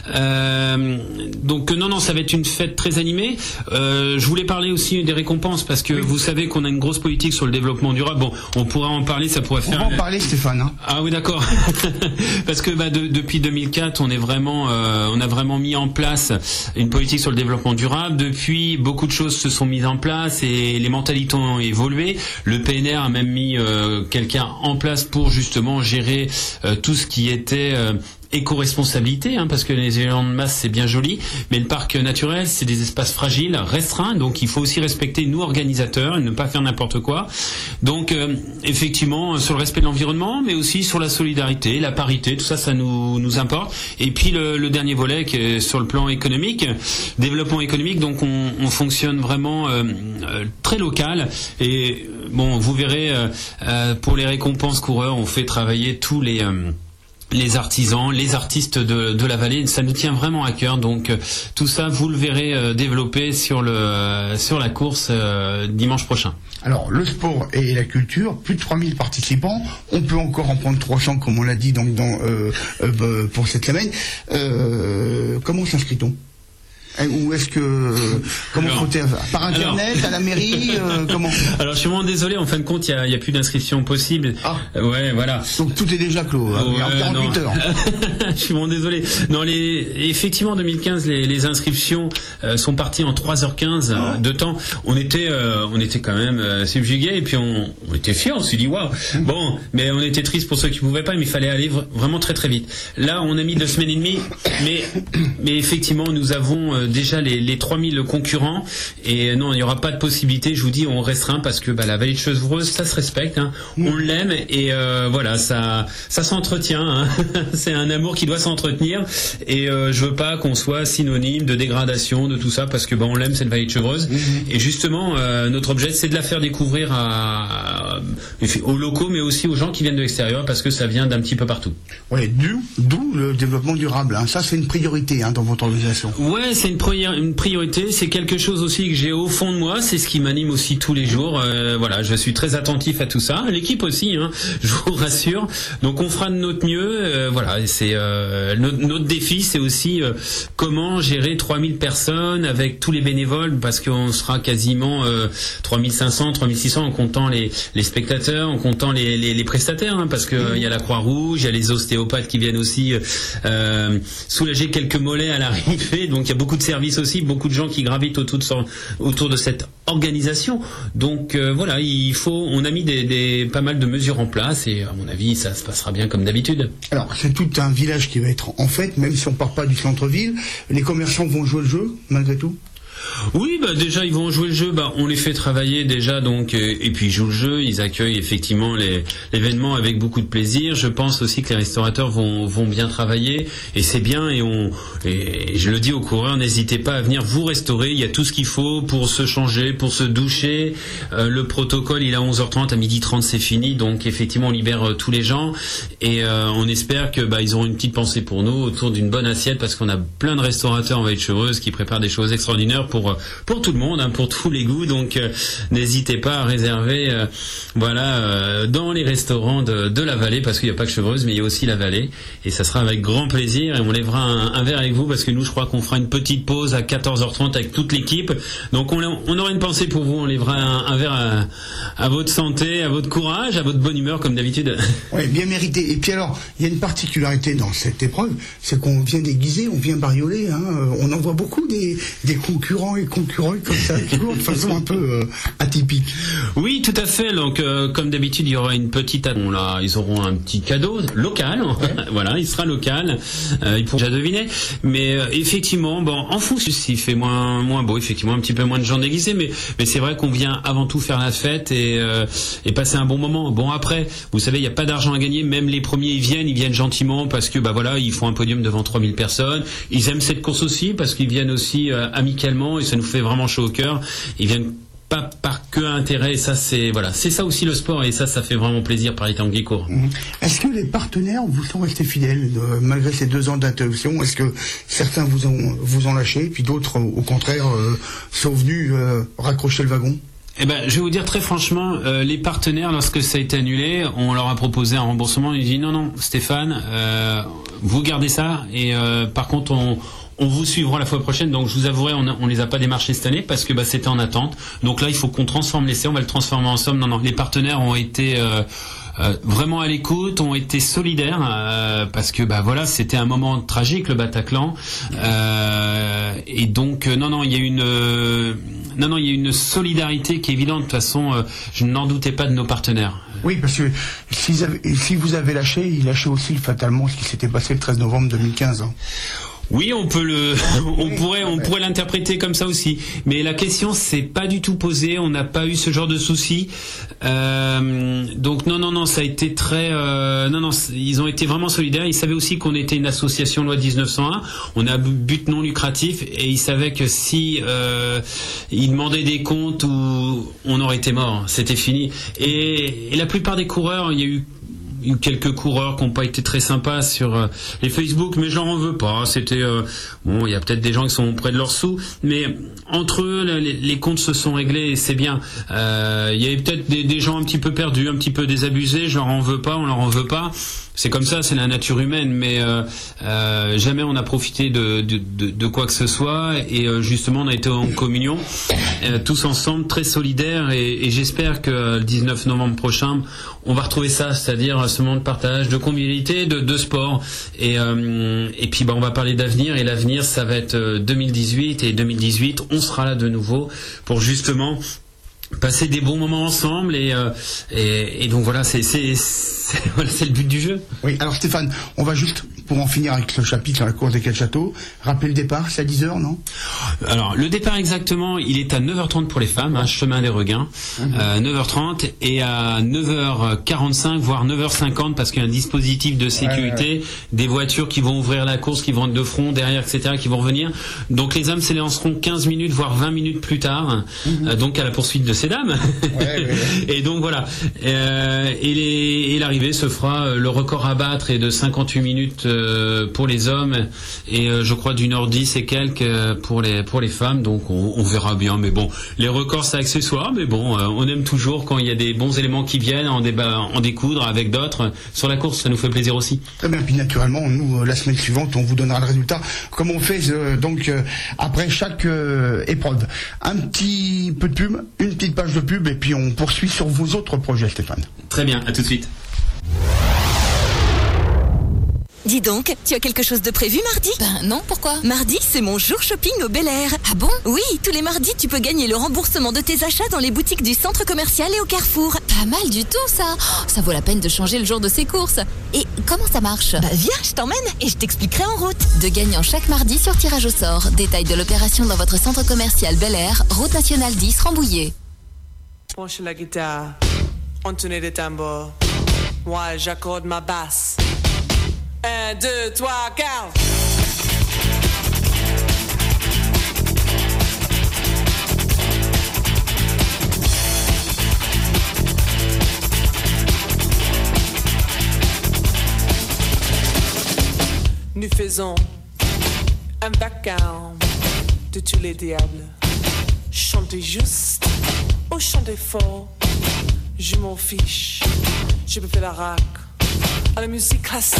Speaker 6: Euh, donc non, non, ça va être une fête très animée. Euh, je voulais parler aussi des récompenses parce que oui. vous savez qu'on a une grosse politique sur le développement durable. Bon, on pourra en parler. Ça pourrait faire.
Speaker 5: On va en parler, Stéphane. Hein.
Speaker 6: Ah oui, d'accord. Parce que bah, de, depuis deux mille quatre, on est vraiment Euh, on a vraiment mis en place une politique sur le développement durable. Depuis, beaucoup de choses se sont mises en place et les mentalités ont évolué. Le P N R a même mis euh, quelqu'un en place pour justement gérer euh, tout ce qui était euh, éco-responsabilité, hein, parce que les éléments de masse c'est bien joli, mais le parc naturel c'est des espaces fragiles, restreints, donc il faut aussi respecter nous organisateurs et ne pas faire n'importe quoi. Donc euh, effectivement sur le respect de l'environnement, mais aussi sur la solidarité, la parité, tout ça, ça nous nous importe. Et puis le, le dernier volet qui est sur le plan économique, développement économique, donc on, on fonctionne vraiment euh, euh, très local. Et bon, vous verrez euh, euh, pour les récompenses coureurs, on fait travailler tous les euh, les artisans, les artistes de, de la vallée, ça nous tient vraiment à cœur. Donc euh, tout ça, vous le verrez euh, développer sur le euh, sur la course euh, dimanche prochain.
Speaker 5: Alors le sport et la culture, plus de trois mille participants. On peut encore en prendre trois cents, comme on l'a dit donc dans euh, euh, pour cette semaine. Euh, comment s'inscrit-on ? Ou est-ce que comment alors, faut par internet alors, à la mairie euh, comment
Speaker 6: Alors je suis vraiment désolé, en fin de compte il y a, y a plus d'inscription possible.
Speaker 5: Ah.
Speaker 6: Ouais, voilà.
Speaker 5: Donc tout est déjà clos. Hein, ouais, en quarante-huit heures.
Speaker 6: Je suis vraiment désolé. Non, les effectivement en deux mille quinze les, les inscriptions euh, sont parties en trois heures quinze ah. de temps. On était euh, on était quand même euh, subjugués et puis on, on était fiers. On s'est dit waouh. Mmh. Bon, mais on était triste pour ceux qui pouvaient pas, mais il fallait aller v- vraiment très très vite. Là, on a mis deux semaines et demie, mais mais effectivement nous avons euh, euh, déjà les, les trois mille concurrents. Et non, il n'y aura pas de possibilité, je vous dis, on restreint parce que bah, la vallée de Chevreuse, ça se respecte, hein. Mmh. On l'aime et euh, voilà, ça, ça s'entretient. Hein. C'est un amour qui doit s'entretenir et euh, je veux pas qu'on soit synonyme de dégradation, de tout ça, parce que bah, on l'aime cette vallée de Chevreuse. Mmh. Et justement, euh, notre objet, c'est de la faire découvrir à, à, aux locaux, mais aussi aux gens qui viennent de l'extérieur, parce que ça vient d'un petit peu partout.
Speaker 5: Ouais, d'où le développement durable. Hein. Ça, c'est une priorité hein, dans votre organisation.
Speaker 6: Ouais, c'est une, pri- une priorité. C'est quelque chose aussi que j'ai au fond de moi. C'est ce qui m'anime aussi tous les jours. Euh, voilà, je suis très attentif à tout ça. L'équipe aussi, hein, je vous rassure. Donc, on fera de notre mieux. Euh, voilà, c'est euh, notre, notre défi, c'est aussi euh, comment gérer trois mille personnes avec tous les bénévoles, parce qu'on sera quasiment euh, trois mille cinq cents, trois mille six cents en comptant les, les spectateurs, en comptant les, les, les prestataires, hein, parce que il mmh. y a la Croix-Rouge, il y a les ostéopathes qui viennent aussi euh, soulager quelques mollets à l'arrivée. Donc il y a beaucoup de services aussi, beaucoup de gens qui gravitent autour de, son, autour de cette organisation. Donc euh, voilà, il faut, on a mis des, des, pas mal de mesures en place et à mon avis ça se passera bien comme d'habitude.
Speaker 5: Alors c'est tout un village qui va être en fête, même si on part pas du centre-ville. Les commerçants vont jouer le jeu malgré tout.
Speaker 6: Oui, bah déjà ils vont jouer le jeu, bah on les fait travailler déjà donc euh, et puis ils jouent le jeu, ils accueillent effectivement les, l'événement avec beaucoup de plaisir. Je pense aussi que les restaurateurs vont vont bien travailler et c'est bien et on et je le dis aux coureurs, n'hésitez pas à venir vous restaurer, il y a tout ce qu'il faut pour se changer, pour se doucher. Euh, le protocole il est à onze heures trente, à midi trente c'est fini, donc effectivement on libère euh, tous les gens et euh, on espère que bah ils auront une petite pensée pour nous autour d'une bonne assiette, parce qu'on a plein de restaurateurs en Vallée de Chevreuse qui préparent des choses extraordinaires pour pour tout le monde, hein, pour tous les goûts. Donc euh, n'hésitez pas à réserver, euh, voilà, euh, dans les restaurants de, de la vallée, parce qu'il n'y a pas que Chevreuse, mais il y a aussi la vallée. Et ça sera avec grand plaisir. Et on lèvera un, un verre avec vous, parce que nous, je crois qu'on fera une petite pause à quatorze heures trente avec toute l'équipe. Donc on, on aura une pensée pour vous. On lèvera un, un verre à, à votre santé, à votre courage, à votre bonne humeur, comme d'habitude.
Speaker 5: Oui, bien mérité. Et puis alors, il y a une particularité dans cette épreuve, c'est qu'on vient déguiser, on vient bariolé. Hein. On en voit beaucoup des, des concurrents et concurrents comme ça, toujours de façon un peu euh, atypique.
Speaker 6: Oui, tout à fait. Donc, euh, comme d'habitude, il y aura une petite... Bon, là, ils auront un petit cadeau local. Ouais. Voilà, il sera local. Euh, ils pourront déjà deviner. Mais euh, effectivement, bon, en fonction, s'il fait moins moins beau, effectivement, un petit peu moins de gens déguisés, mais mais c'est vrai qu'on vient avant tout faire la fête et euh, et passer un bon moment. Bon, après, vous savez, il n'y a pas d'argent à gagner. Même les premiers, ils viennent, ils viennent gentiment parce que bah voilà, ils font un podium devant trois mille personnes. Ils aiment cette course aussi parce qu'ils viennent aussi euh, amicalement et ça nous fait vraiment chaud au cœur. Ils viennent pas par que intérêt, et ça c'est voilà, c'est ça aussi le sport, et ça ça fait vraiment plaisir par les temps qui courent.
Speaker 5: Mmh. Est-ce que les partenaires vous sont restés fidèles euh, malgré ces deux ans d'interruption? Est-ce que certains vous ont vous ont lâché, puis d'autres au contraire euh, sont venus euh, raccrocher le wagon?
Speaker 6: Eh ben, je vais vous dire très franchement, euh, les partenaires, lorsque ça a été annulé, on leur a proposé un remboursement. Ils disent non non, Stéphane, euh, vous gardez ça, et euh, par contre on On vous suivra la fois prochaine. Donc je vous avouerai, on, a, on les a pas démarchés cette année parce que bah, c'était en attente. Donc là, il faut qu'on transforme l'essai. On va le transformer en somme. Non, non, les partenaires ont été euh, euh, vraiment à l'écoute, ont été solidaires euh, parce que bah voilà, c'était un moment tragique, le Bataclan. Euh, et donc euh, non, non, il y a une euh, non, non, il y a une solidarité qui est évidente. De toute façon, euh, je n'en doutais pas de nos partenaires.
Speaker 5: Oui, parce que si, si vous avez lâché, ils lâchaient aussi fatalement ce qui s'était passé le treize novembre deux mille quinze. Hein.
Speaker 6: Oui, on peut le, on pourrait, on pourrait l'interpréter comme ça aussi. Mais la question s'est pas du tout posée. On n'a pas eu ce genre de soucis. Euh, donc non, non, non, ça a été très, euh, non, non, ils ont été vraiment solidaires. Ils savaient aussi qu'on était une association loi dix-neuf cent un. On a but non lucratif et ils savaient que si euh, ils demandaient des comptes, ou on aurait été mort. C'était fini. Et, et la plupart des coureurs, il y a eu quelques coureurs qui n'ont pas été très sympas sur euh, les Facebook, mais je leur en veux pas. C'était euh, bon, il y a peut-être des gens qui sont près de leurs sous, mais entre eux, les, les comptes se sont réglés et c'est bien. Euh, il y avait peut-être des, des gens un petit peu perdus, un petit peu désabusés. Je leur en veux pas, on leur en veut pas. C'est comme ça, c'est la nature humaine, mais euh, euh, jamais on a profité de, de, de, de quoi que ce soit. Et euh, justement, on a été en communion, euh, tous ensemble, très solidaires. Et, et j'espère que le dix-neuf novembre prochain, on va retrouver ça, c'est-à-dire ce moment de partage, de convivialité, de, de sport. Et, euh, et puis, bah, on va parler d'avenir. Et l'avenir, ça va être deux mille dix-huit. Et deux mille dix-huit, on sera là de nouveau pour justement passer des bons moments ensemble et euh, et, et donc voilà, c'est c'est c'est, voilà, c'est le but du jeu.
Speaker 5: Oui, alors Stéphane, on va juste, pour en finir avec ce chapitre sur la course des quatre châteaux, rappeler le départ, c'est à dix heures, non?
Speaker 6: Alors, le départ exactement, il est à neuf heures trente pour les femmes, hein, chemin des Regains, mmh. euh, neuf heures trente, et à neuf heures quarante-cinq, voire neuf heures cinquante, parce qu'il y a un dispositif de sécurité, ouais, ouais. des voitures qui vont ouvrir la course, qui vont être de front, derrière, et cetera, qui vont revenir. Donc, les hommes s'élanceront quinze minutes, voire vingt minutes plus tard, mmh. euh, donc à la poursuite de ces dames. Ouais, ouais, ouais. Et donc, voilà. Euh, et, les, et l'arrivée se fera, le record à battre est de cinquante-huit minutes euh, pour les hommes, et euh, je crois d'une heure dix et quelques pour les pour les femmes, donc on, on verra bien, mais bon, les records c'est accessoire, mais bon, euh, on aime toujours quand il y a des bons éléments qui viennent en, débat, en découdre avec d'autres sur la course, ça nous fait plaisir aussi.
Speaker 5: Très bien, puis naturellement, nous, euh, la semaine suivante, on vous donnera le résultat, comme on fait euh, donc euh, après chaque euh, épreuve. Un petit peu de pub, une petite page de pub, et puis on poursuit sur vos autres projets, Stéphane.
Speaker 6: Très bien, à tout de suite.
Speaker 3: Dis donc, tu as quelque chose de prévu mardi?
Speaker 7: Ben non, pourquoi?
Speaker 3: Mardi, c'est mon jour shopping au Bel Air.
Speaker 7: Ah bon?
Speaker 3: Oui, tous les mardis, tu peux gagner le remboursement de tes achats dans les boutiques du centre commercial et au Carrefour.
Speaker 7: Pas mal du tout, ça. Oh, ça vaut la peine de changer le jour de ses courses. Et comment ça marche?
Speaker 3: Bah viens, je t'emmène et je t'expliquerai en route.
Speaker 7: De gagnants chaque mardi sur tirage au sort. Détail de l'opération dans votre centre commercial Bel Air, route nationale dix, Rambouillet.
Speaker 8: Penchez la guitare, entonez les tambours. Moi, j'accorde ma basse. Un, deux, trois, quatre. Nous faisons un vacarme de tous les diables. Chantez juste ou chantez fort, je m'en fiche. Je peux faire la rac à la musique classique.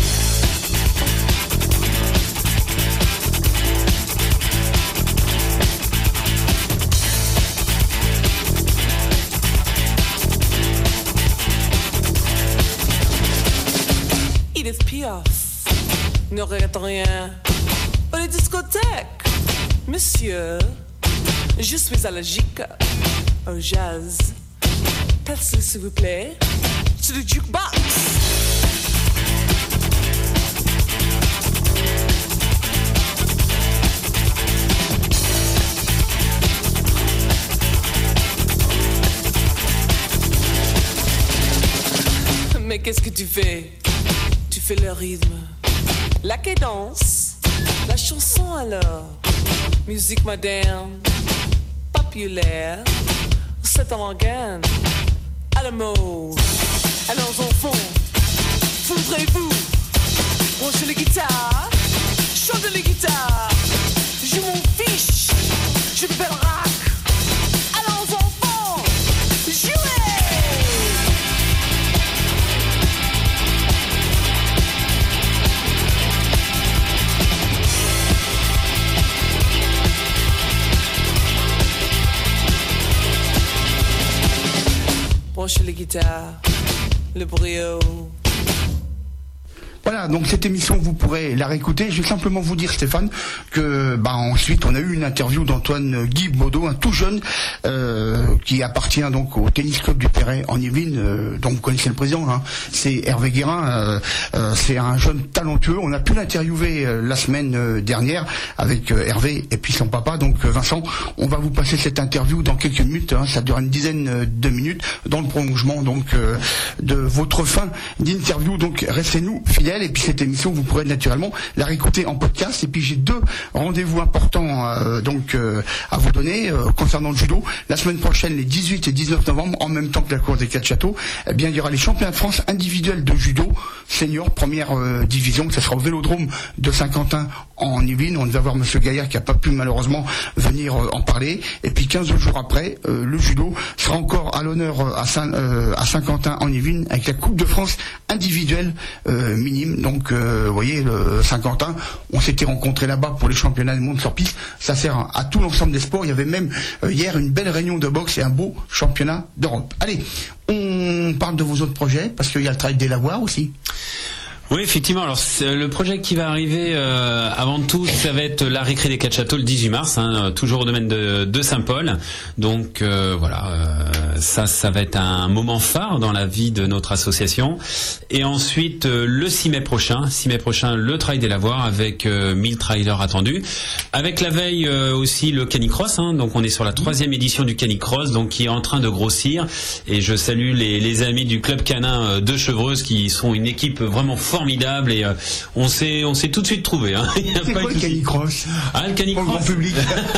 Speaker 8: Edith Piaf ne regrette rien pour les discothèques. Monsieur, je suis allergique au jazz. Passez s'il vous plaît to the jukebox. Mais qu'est-ce que tu fais? Tu fais le rythme, la cadence, la chanson alors. Musique moderne, populaire, c'est avant-garde. À la mode, alors enfants, fouvrez-vous, branchez les guitares, chantez les guitares, je m'en fiche, je fais le rock. Alors enfants, jouez! Branchez les guitares, le brio.
Speaker 5: Voilà, donc cette émission, vous pourrez la réécouter. Je vais simplement vous dire, Stéphane, que bah ensuite on a eu une interview d'Antoine Guy Baudot, un tout jeune euh, qui appartient donc au Tennis Club du Perret en Yvelines, euh, dont vous connaissez le président, hein. C'est Hervé Guérin, euh, euh, c'est un jeune talentueux. On a pu l'interviewer euh, la semaine euh, dernière avec euh, Hervé et puis son papa. Donc euh, Vincent, on va vous passer cette interview dans quelques minutes, hein. Ça dure une dizaine euh, de minutes dans le prolongement donc euh, de votre fin d'interview. Donc restez-nous fidèles. Et puis cette émission, vous pourrez naturellement la réécouter en podcast. Et puis j'ai deux rendez-vous importants euh, donc euh, à vous donner euh, concernant le judo. La semaine prochaine, les dix-huit et dix-neuf novembre, en même temps que la course des quatre châteaux, eh bien il y aura les championnats de France individuels de judo senior première euh, division. Ça sera au Vélodrome de Saint-Quentin en Yvelines. On va voir Monsieur Gaillard qui a pas pu malheureusement venir euh, en parler. Et puis quinze jours après, euh, le judo sera encore à l'honneur euh, à, Saint, euh, à Saint-Quentin en Yvelines avec la Coupe de France individuelle euh, minime. Donc, euh, vous voyez, le Saint-Quentin, on s'était rencontrés là-bas pour les championnats du monde sur piste. Ça sert à, à tout l'ensemble des sports. Il y avait même euh, hier une belle réunion de boxe et un beau championnat d'Europe. Allez, on parle de vos autres projets parce qu'il y a le travail des lavoirs aussi.
Speaker 6: Oui, effectivement. Alors, le projet qui va arriver euh, avant tout, ça va être la récré des Quatre Châteaux le dix-huit mars, hein, toujours au domaine de, de Saint-Paul. Donc euh, voilà, euh, ça, ça va être un moment phare dans la vie de notre association. Et ensuite, euh, le six mai prochain, six mai prochain, le Trail des Lavoirs avec euh, mille trailers attendus. Avec la veille euh, aussi le Canicross. Hein, donc on est sur la troisième édition du Canicross, donc qui est en train de grossir. Et je salue les, les amis du club canin de Chevreuse qui sont une équipe vraiment formidable et euh, on s'est on s'est tout de suite trouvé. Hein.
Speaker 5: C'est quoi le Canicross?
Speaker 6: Ah, le Canicross.
Speaker 5: Pour le grand public.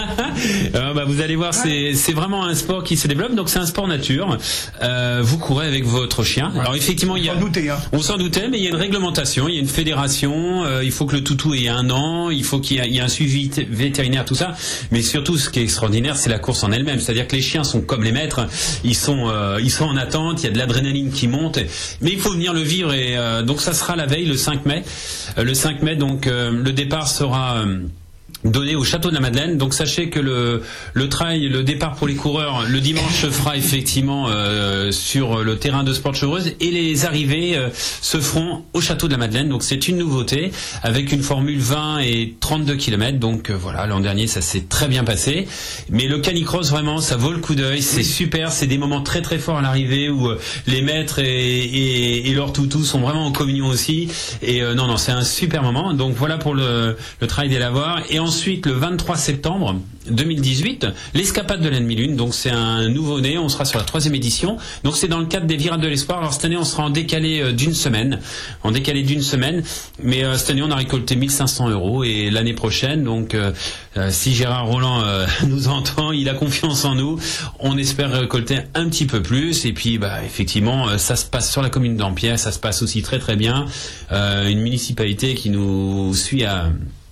Speaker 6: euh, bah, vous allez voir, c'est c'est vraiment un sport qui se développe. Donc c'est un sport nature. Euh, vous courez avec votre chien. Ouais. Alors effectivement, il y a.
Speaker 5: On s'en doutait, hein.
Speaker 6: On s'en doutait, mais il y a une réglementation, il y a une fédération. Euh, il faut que le toutou ait un an. Il faut qu'il y ait, il y ait un suivi vétérinaire, tout ça. Mais surtout, ce qui est extraordinaire, c'est la course en elle-même. C'est-à-dire que les chiens sont comme les maîtres. Ils sont euh, ils sont en attente. Il y a de l'adrénaline qui monte. Mais il faut venir le vivre et euh, donc ça sera la veille, le cinq mai. Euh, le cinq mai, donc euh, le départ sera euh, donné au Château de la Madeleine. Donc sachez que le le trail, le départ pour les coureurs le dimanche se fera effectivement euh, sur le terrain de sport de Chevreuse et les arrivées euh, se feront au Château de la Madeleine. Donc c'est une nouveauté avec une formule vingt et trente-deux kilomètres. Donc euh, voilà, l'an dernier ça s'est très bien passé. Mais le Canicross vraiment ça vaut le coup d'œil, c'est super, c'est des moments très très forts à l'arrivée où euh, les maîtres et, et, et leurs toutous sont vraiment en communion aussi. Et euh, non non c'est un super moment. Donc voilà pour le, le Trail des Lavoirs. Et ensuite Ensuite, le vingt-trois septembre deux mille dix-huit, l'escapade de la demi-lune. Donc c'est un nouveau-né, on sera sur la troisième édition. Donc c'est dans le cadre des Virades de l'Espoir. Alors cette année, on sera en décalé d'une semaine. En décalé d'une semaine. Mais euh, cette année, on a récolté mille cinq cents euros. Et l'année prochaine, donc euh, euh, si Gérard Roland euh, nous entend, il a confiance en nous. On espère récolter un petit peu plus. Et puis, bah, effectivement, euh, ça se passe sur la commune d'Ampierre. Ça se passe aussi très très bien. Euh, une municipalité qui nous suit à...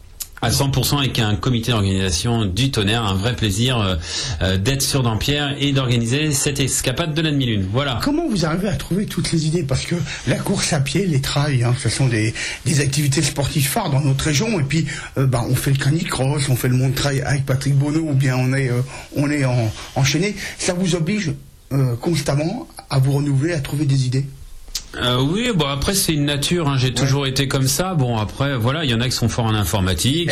Speaker 6: à cent pour cent avec un comité d'organisation du tonnerre, un vrai plaisir euh, d'être sur Dampierre et d'organiser cette escapade de la demi-lune. Voilà.
Speaker 5: Comment vous arrivez à trouver toutes les idées? Parce que la course à pied, les trails, hein, ce sont des, des activités sportives phares dans notre région. Et puis, euh, bah, on fait le canicross, on fait le monde trail avec Patrick Bonneau, ou bien on est, euh, on est en, enchaîné. Ça vous oblige euh, constamment à vous renouveler, à trouver des idées?
Speaker 6: Euh, oui, bon après c'est une nature, hein, j'ai ouais. toujours été comme ça. Bon après voilà, il y en a qui sont forts en informatique,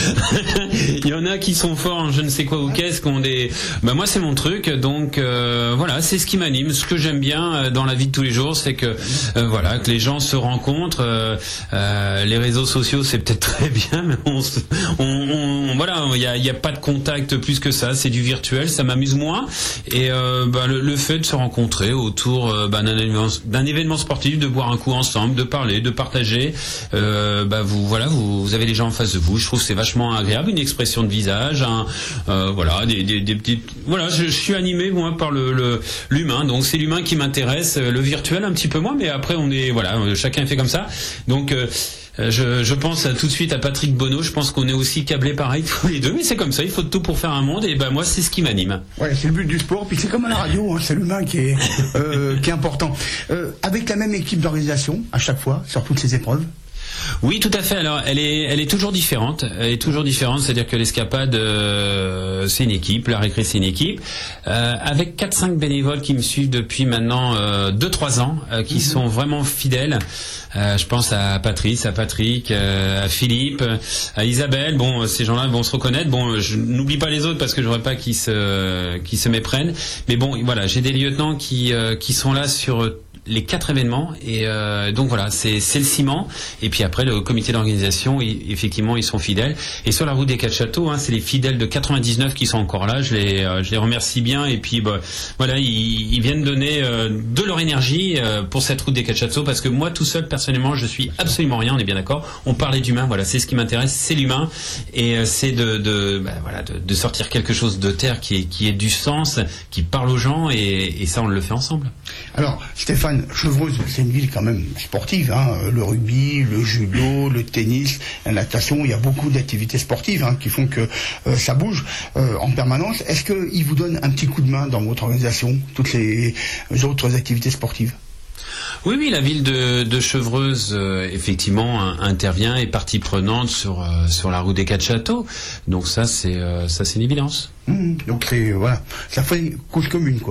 Speaker 6: il y en a qui sont forts en je ne sais quoi ou qu'est-ce qu'on des. Bah moi c'est mon truc, donc euh, voilà, c'est ce qui m'anime. Ce que j'aime bien euh, dans la vie de tous les jours, c'est que euh, voilà, que les gens se rencontrent. Euh, euh, les réseaux sociaux c'est peut-être très bien, mais on, se, on, on voilà, il y a, y a pas de contact plus que ça. C'est du virtuel, ça m'amuse moins. Et euh, bah, le, le fait de se rencontrer autour euh, bah, d'un événement, d'un événement sportif, de boire un coup ensemble, de parler, de partager. Euh, bah vous voilà, vous, vous avez les gens en face de vous. Je trouve que c'est vachement agréable, une expression de visage, un, euh, voilà, des, des, des petites. Voilà, je, je suis animé moi par le, le l'humain. Donc c'est l'humain qui m'intéresse, le virtuel un petit peu moins, mais après on est voilà, chacun est fait comme ça. Donc euh, Je, je pense à, tout de suite à Patrick Bonneau. Je pense qu'on est aussi câblés pareil tous les deux, mais c'est comme ça. Il faut de tout pour faire un monde. Et ben moi, c'est ce qui m'anime.
Speaker 5: Ouais, c'est le but du sport. Puis c'est comme à la radio, hein, c'est l'humain qui est euh, qui est important. Euh, avec la même équipe d'organisation à chaque fois sur toutes ces épreuves.
Speaker 6: Oui, tout à fait. Alors, elle est, elle est toujours différente. Elle est toujours différente. C'est-à-dire que l'escapade, euh, c'est une équipe. La récré, c'est une équipe. Euh, avec quatre cinq bénévoles qui me suivent depuis maintenant euh, deux trois ans, euh, qui mmh. sont vraiment fidèles. Euh, je pense à Patrice, à Patrick, euh, à Philippe, à Isabelle. Bon, ces gens-là vont se reconnaître. Bon, je n'oublie pas les autres parce que je voudrais pas qu'ils se, qu'ils se méprennent. Mais bon, voilà, j'ai des lieutenants qui, euh, qui sont là sur les quatre événements et euh, donc voilà, c'est c'est le ciment. Et puis après le comité d'organisation, il, effectivement ils sont fidèles. Et sur la route des Quatre Châteaux, hein, c'est les fidèles de quatre-vingt-dix-neuf qui sont encore là. Je les euh, je les remercie bien. Et puis bah, voilà, ils, ils viennent donner euh, de leur énergie euh, pour cette route des Quatre Châteaux, parce que moi tout seul personnellement je suis absolument rien. On est bien d'accord. On parlait d'humain. Voilà, c'est ce qui m'intéresse, c'est l'humain et euh, c'est de de bah, voilà de, de sortir quelque chose de terre qui est qui ait du sens, qui parle aux gens et, et ça on le fait ensemble.
Speaker 5: Alors Stéphane, Chevreuse, c'est une ville quand même sportive, hein. Le rugby, le judo, le tennis, la natation, il y a beaucoup d'activités sportives hein, qui font que euh, ça bouge euh, en permanence. Est-ce qu'ils vous donnent un petit coup de main dans votre organisation, toutes les autres activités sportives ?
Speaker 6: Oui, oui, la ville de, de Chevreuse, euh, effectivement, hein, intervient, est partie prenante sur euh, sur la route des Quatre Châteaux. Donc ça, c'est euh, ça, c'est une évidence.
Speaker 5: Mmh, donc c'est voilà, ça fait une cause commune, quoi.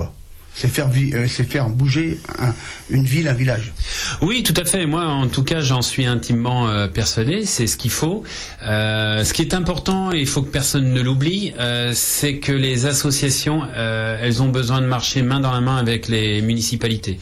Speaker 5: c'est faire, euh, c'est faire bouger un, une ville, un village.
Speaker 6: Oui, tout à fait. Moi, en tout cas, j'en suis intimement euh, persuadé. C'est ce qu'il faut. Euh, ce qui est important, et il faut que personne ne l'oublie, euh, c'est que les associations, euh, elles ont besoin de marcher main dans la main avec les municipalités.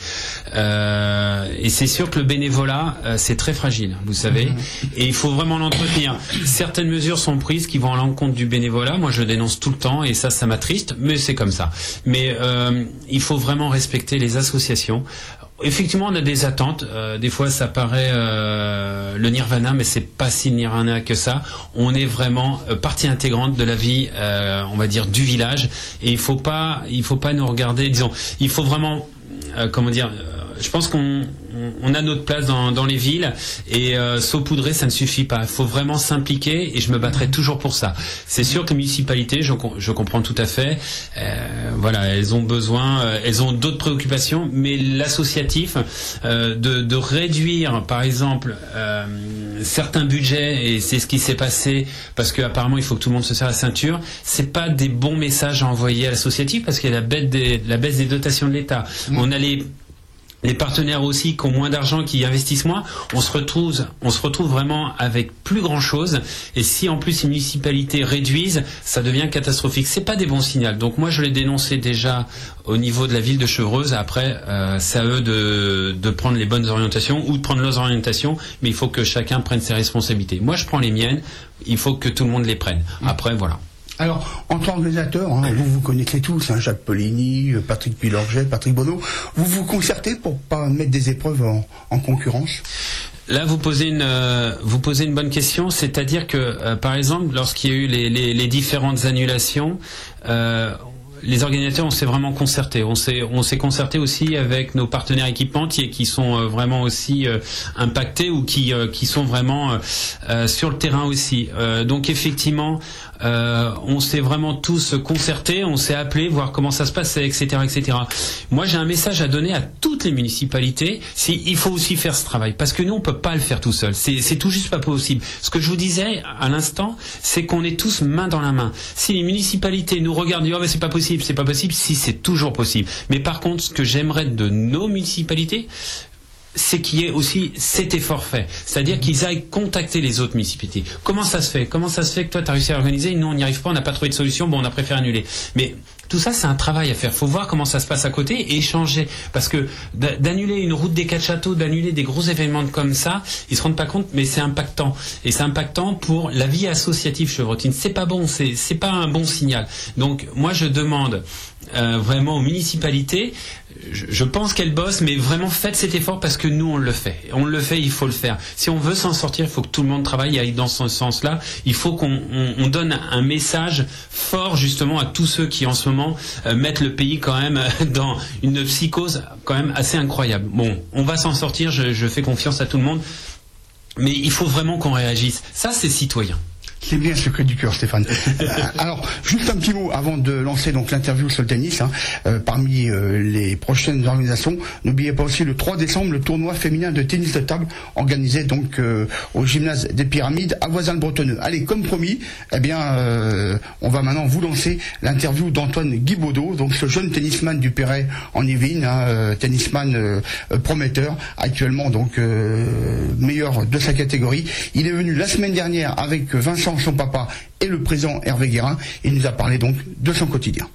Speaker 6: Euh, et c'est sûr que le bénévolat, euh, c'est très fragile, vous savez, mmh. et il faut vraiment l'entretenir. Certaines mesures sont prises qui vont à l'encontre du bénévolat. Moi, je le dénonce tout le temps, et ça, ça m'attriste, mais c'est comme ça. Mais euh, il faut vraiment respecter les associations. Effectivement, on a des attentes. Euh, des fois, ça paraît euh, le nirvana, mais c'est pas si nirvana que ça. On est vraiment euh, partie intégrante de la vie, euh, on va dire, du village. Et il faut pas, il faut pas nous regarder. Disons, il faut vraiment, euh, comment dire. Euh, je pense qu'on on a notre place dans, dans les villes et euh, saupoudrer, ça ne suffit pas. Il faut vraiment s'impliquer et je me battrai toujours pour ça. C'est sûr que les municipalités, je, je comprends tout à fait. Euh, voilà, elles ont besoin, euh, elles ont d'autres préoccupations, mais l'associatif, euh, de, de réduire, par exemple, euh, certains budgets, et c'est ce qui s'est passé parce qu'apparemment il faut que tout le monde se serre la ceinture. C'est pas des bons messages à envoyer à l'associatif parce qu'il y a la baisse des, la baisse des dotations de l'État. Mmh. On a les Les partenaires aussi qui ont moins d'argent, qui investissent moins, on se retrouve, on se retrouve vraiment avec plus grand chose. Et si en plus les municipalités réduisent, ça devient catastrophique. C'est pas des bons signaux. Donc moi je l'ai dénoncé déjà au niveau de la ville de Chevreuse. Après, euh, c'est à eux de, de prendre les bonnes orientations ou de prendre leurs orientations. Mais il faut que chacun prenne ses responsabilités. Moi je prends les miennes. Il faut que tout le monde les prenne. Après voilà.
Speaker 5: Alors, en tant qu'organisateur, hein, vous vous connaissez tous, hein, Jacques Polini, Patrick Pilorget, Patrick Bonneau, vous vous concertez pour pas mettre des épreuves en, en concurrence ?
Speaker 6: Là, vous posez une, euh, vous posez une bonne question, c'est-à-dire que, euh, par exemple, lorsqu'il y a eu les, les, les différentes annulations, euh, les organisateurs, on s'est vraiment concerté. On s'est, on s'est concerté aussi avec nos partenaires équipementiers qui sont euh, vraiment aussi euh, impactés ou qui, euh, qui sont vraiment euh, euh, sur le terrain aussi. Euh, donc effectivement, euh, on s'est vraiment tous concertés, on s'est appelés, voir comment ça se passait, et cetera, et cetera. Moi, j'ai un message à donner à toutes les municipalités. C'est, il faut aussi faire ce travail parce que nous, on peut pas le faire tout seul. C'est, c'est tout juste pas possible. Ce que je vous disais à l'instant, c'est qu'on est tous main dans la main. Si les municipalités nous regardent, disent, oh, mais c'est pas possible. C'est pas possible, si c'est toujours possible. Mais par contre, ce que j'aimerais de nos municipalités, c'est qu'il y ait aussi cet effort fait. C'est-à-dire qu'ils aillent contacter les autres municipalités. Comment ça se fait ? Comment ça se fait que toi, tu as réussi à organiser ? Nous, on n'y arrive pas, on n'a pas trouvé de solution, bon, on a préféré annuler. Mais tout ça, c'est un travail à faire. Il faut voir comment ça se passe à côté et échanger. Parce que d'annuler une route des Quatre Châteaux, d'annuler des gros événements comme ça, ils se rendent pas compte, mais c'est impactant. Et c'est impactant pour la vie associative chevrotine. C'est pas bon, c'est, c'est pas un bon signal. Donc, moi, je demande euh, vraiment aux municipalités, je, je pense qu'elles bossent, mais vraiment faites cet effort parce que nous, on le fait. On le fait, il faut le faire. Si on veut s'en sortir, il faut que tout le monde travaille et aille dans ce sens-là. Il faut qu'on on, on donne un message fort, justement, à tous ceux qui, en ce moment, euh, mettent le pays quand même dans une psychose quand même assez incroyable. Bon, on va s'en sortir, je, je fais confiance à tout le monde, mais il faut vraiment qu'on réagisse. Ça, c'est citoyen.
Speaker 5: C'est bien le secret du cœur, Stéphane. euh, alors, juste un petit mot avant de lancer donc l'interview sur le tennis. Hein, euh, parmi euh, les prochaines organisations, n'oubliez pas aussi le trois décembre le tournoi féminin de tennis de table organisé donc euh, au gymnase des Pyramides à Voisins-le-Bretonneux. Allez, comme promis, eh bien, euh, on va maintenant vous lancer l'interview d'Antoine Guibaudot, donc ce jeune tennisman du Perret en Yvelines, hein, euh, tennisman euh, prometteur, actuellement donc euh, meilleur de sa catégorie. Il est venu la semaine dernière avec Vincent, son papa, et le président Hervé Guérin. Il nous a parlé donc de son quotidien.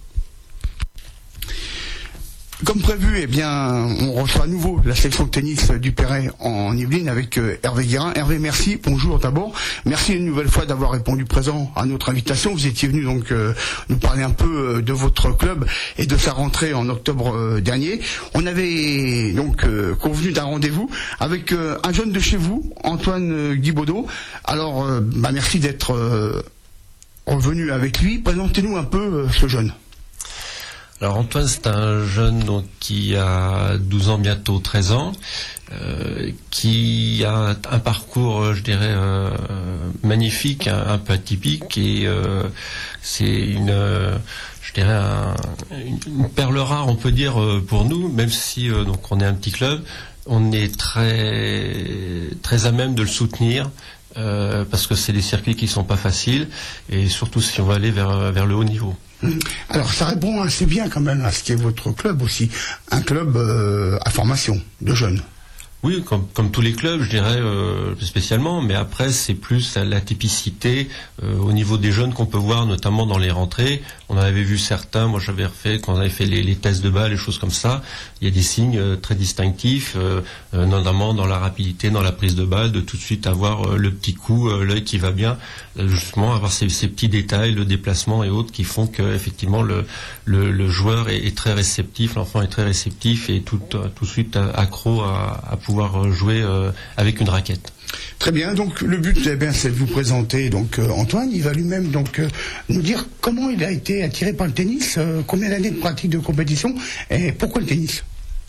Speaker 5: Comme prévu, eh bien, on reçoit à nouveau la section de tennis du Perret en Yvelines avec euh, Hervé Guérin. Hervé, merci. Bonjour d'abord. Merci une nouvelle fois d'avoir répondu présent à notre invitation. Vous étiez venu donc euh, nous parler un peu euh, de votre club et de sa rentrée en octobre euh, dernier. On avait donc euh, convenu d'un rendez-vous avec euh, un jeune de chez vous, Antoine euh, Guibaudot. Alors, euh, bah, merci d'être euh, revenu avec lui. Présentez-nous un peu euh, ce jeune.
Speaker 9: Alors Antoine, c'est un jeune donc qui a douze ans, bientôt treize ans, euh, qui a un parcours, je dirais, euh, magnifique, un, un peu atypique, et euh, c'est une, euh, je dirais, un, une perle rare, on peut dire, pour nous, même si euh, donc on est un petit club, on est très très à même de le soutenir. Euh, parce que c'est des circuits qui sont pas faciles, et surtout si on va aller vers vers le haut niveau.
Speaker 5: Alors ça répond assez bien quand même à ce qu'est votre club aussi, un club euh, à formation de jeunes.
Speaker 9: Oui, comme, comme tous les clubs, je dirais euh, spécialement, mais après c'est plus la, la typicité euh, au niveau des jeunes qu'on peut voir, notamment dans les rentrées. On en avait vu certains, moi j'avais refait, quand on avait fait les, les tests de balle, les choses comme ça, il y a des signes euh, très distinctifs, euh, euh, notamment dans la rapidité, dans la prise de balle, de tout de suite avoir euh, le petit coup, euh, l'œil qui va bien, euh, justement avoir ces, ces petits détails, le déplacement et autres qui font que effectivement le, le, le joueur est, est très réceptif, l'enfant est très réceptif et tout, euh, tout de suite accro à, à pouvoir jouer euh, avec une raquette.
Speaker 5: Très bien, donc le but eh bien, c'est de vous présenter donc euh, Antoine. Il va lui-même donc euh, nous dire comment il a été attiré par le tennis, euh, combien d'années de pratique de compétition et pourquoi le tennis.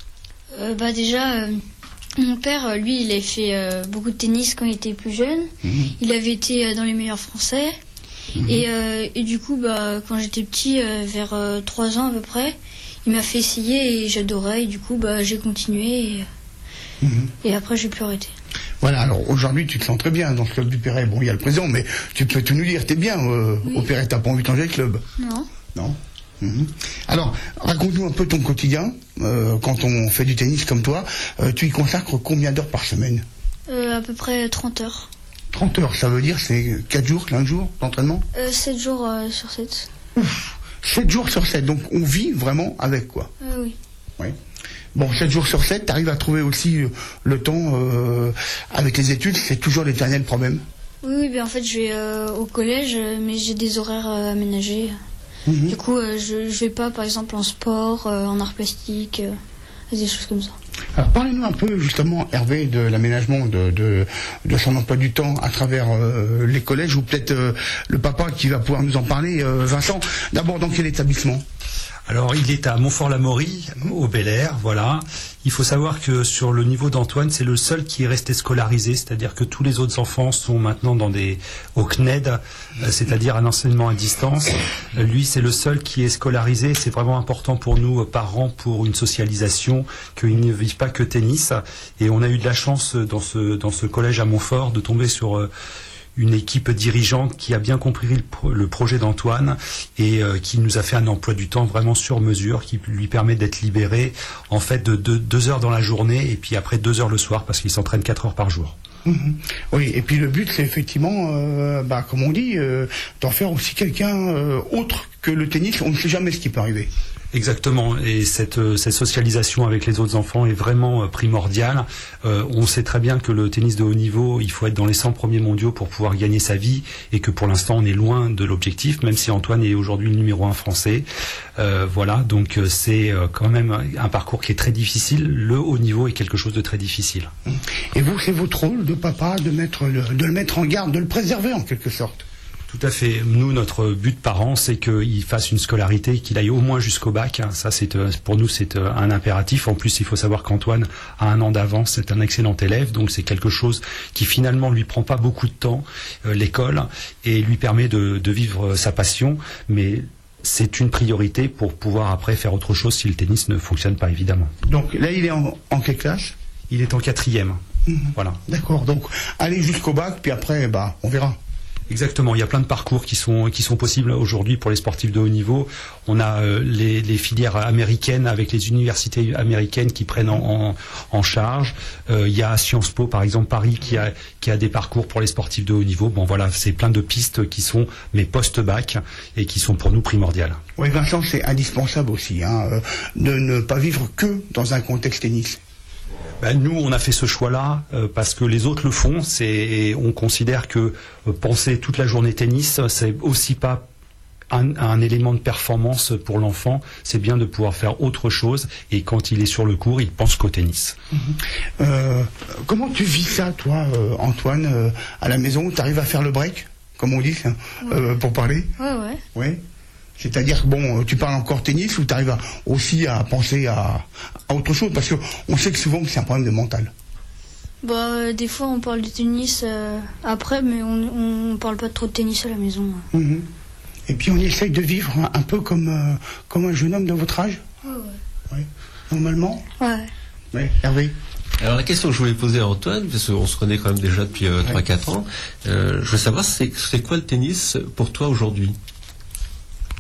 Speaker 10: euh, Bah déjà, euh, mon père, lui, il a fait euh, beaucoup de tennis quand il était plus jeune. Mmh. Il avait été euh, dans les meilleurs français. Mmh. Et, euh, et du coup, bah, quand j'étais petit, euh, vers euh, trois ans à peu près, il m'a fait essayer et j'adorais. Et du coup, bah, j'ai continué. Et, Mmh. Et après, j'ai plus arrêté.
Speaker 5: Voilà, alors aujourd'hui, tu te sens très bien dans le club du Perret. Bon, il y a le président, mais tu peux tout nous dire. T'es bien euh, oui. Au Perret, t'as pas envie de changer le club?
Speaker 10: Non.
Speaker 5: Non. Mmh. Alors, raconte-nous un peu ton quotidien. Euh, quand on fait du tennis comme toi, euh, tu y consacres combien d'heures par semaine?
Speaker 10: euh, À peu près trente heures.
Speaker 5: trente heures, ça veut dire c'est quatre jours, quinze jours d'entraînement?
Speaker 10: euh, sept jours euh, sur sept.
Speaker 5: Ouf, sept jours sur sept, donc on vit vraiment avec quoi?
Speaker 10: euh, Oui.
Speaker 5: Oui. Bon, sept jours sur sept, tu arrives à trouver aussi le temps euh, avec les études, c'est toujours l'éternel problème.
Speaker 10: Oui, oui, ben en fait, je vais euh, au collège, mais j'ai des horaires euh, aménagés. Mmh. Du coup, euh, je, je vais pas, par exemple, en sport, euh, en art plastique, euh, des choses comme ça.
Speaker 5: Alors, parlez-nous un peu, justement, Hervé, de l'aménagement de, de, de son emploi du temps à travers euh, les collèges, ou peut-être euh, le papa qui va pouvoir nous en parler. euh, Vincent, d'abord, dans quel établissement ?
Speaker 11: Alors, il est à Montfort-l'Amaury, au Bel Air, voilà. Il faut savoir que sur le niveau d'Antoine, c'est le seul qui est resté scolarisé, c'est-à-dire que tous les autres enfants sont maintenant dans des au C N E D, euh, c'est-à-dire un enseignement à distance. Euh, lui, c'est le seul qui est scolarisé. C'est vraiment important pour nous, euh, parents, pour une socialisation, qu'il ne vive pas que tennis. Et on a eu de la chance dans ce dans ce collège à Montfort de tomber sur euh, une équipe dirigeante qui a bien compris le, pro le projet d'Antoine et euh, qui nous a fait un emploi du temps vraiment sur mesure, qui lui permet d'être libéré en fait de, de deux heures dans la journée et puis après deux heures le soir parce qu'il s'entraîne quatre heures par jour.
Speaker 5: Mmh. Oui, et puis le but c'est effectivement, euh, bah, comme on dit, euh, d'en faire aussi quelqu'un euh, autre que le tennis. On ne sait jamais ce qui peut arriver.
Speaker 11: Exactement, et cette, euh, cette socialisation avec les autres enfants est vraiment euh, primordiale. Euh, on sait très bien que le tennis de haut niveau, il faut être dans les cent premiers mondiaux pour pouvoir gagner sa vie, et que pour l'instant on est loin de l'objectif, même si Antoine est aujourd'hui le numéro un français. Euh, voilà, donc euh, c'est euh, quand même un parcours qui est très difficile. Le haut niveau est quelque chose de très difficile.
Speaker 5: Et vous, c'est votre rôle de papa de, mettre le, de le mettre en garde, de le préserver en quelque sorte?
Speaker 11: Tout à fait. Nous, notre but par an, c'est qu'il fasse une scolarité, qu'il aille au moins jusqu'au bac. Ça, c'est pour nous, c'est un impératif. En plus, il faut savoir qu'Antoine a un an d'avance. C'est un excellent élève, donc c'est quelque chose qui finalement lui prend pas beaucoup de temps, euh, l'école, et lui permet de, de vivre sa passion. Mais c'est une priorité pour pouvoir après faire autre chose si le tennis ne fonctionne pas, évidemment.
Speaker 5: Donc là, il est en, en quelle classe?
Speaker 11: Il est en quatrième.
Speaker 5: Mmh.
Speaker 11: Voilà.
Speaker 5: D'accord. Donc, aller jusqu'au bac, puis après, bah, on verra.
Speaker 11: Exactement, il y a plein de parcours qui sont qui sont possibles aujourd'hui pour les sportifs de haut niveau. On a euh, les, les filières américaines avec les universités américaines qui prennent en, en, en charge. Euh, il y a Sciences Po par exemple Paris qui a qui a des parcours pour les sportifs de haut niveau. Bon voilà, c'est plein de pistes qui sont mais post-bac et qui sont pour nous primordiales.
Speaker 5: Oui, Vincent, c'est indispensable aussi hein, euh, de ne pas vivre que dans un contexte tennis.
Speaker 11: Ben, nous, on a fait ce choix-là euh, parce que les autres le font. C'est, on considère que euh, penser toute la journée tennis, c'est aussi pas un, un élément de performance pour l'enfant. C'est bien de pouvoir faire autre chose. Et quand il est sur le court, il pense qu'au tennis.
Speaker 5: Mmh. Euh, comment tu vis ça, toi, euh, Antoine, euh, à la maison? Tu arrives à faire le break, comme on dit, hein, ouais. euh, pour parler?
Speaker 10: Ouais, ouais.
Speaker 5: Ouais. C'est-à-dire que bon, tu parles encore tennis ou tu arrives aussi à penser à, à autre chose? Parce qu'on sait que souvent que c'est un problème de mental.
Speaker 10: Bah, euh, des fois on parle de tennis euh, après, mais on ne parle pas trop de tennis à la maison.
Speaker 5: Mmh. Et puis on essaye de vivre un, un peu comme, euh, comme un jeune homme de votre âge?
Speaker 10: Ouais, ouais.
Speaker 5: Ouais. Normalement?
Speaker 10: Ouais.
Speaker 5: Ouais, Hervé?
Speaker 9: Alors la question que je voulais poser à Antoine, parce qu'on se connaît quand même déjà depuis euh, trois quatre ans, euh, je veux savoir, c'est, c'est quoi le tennis pour toi aujourd'hui?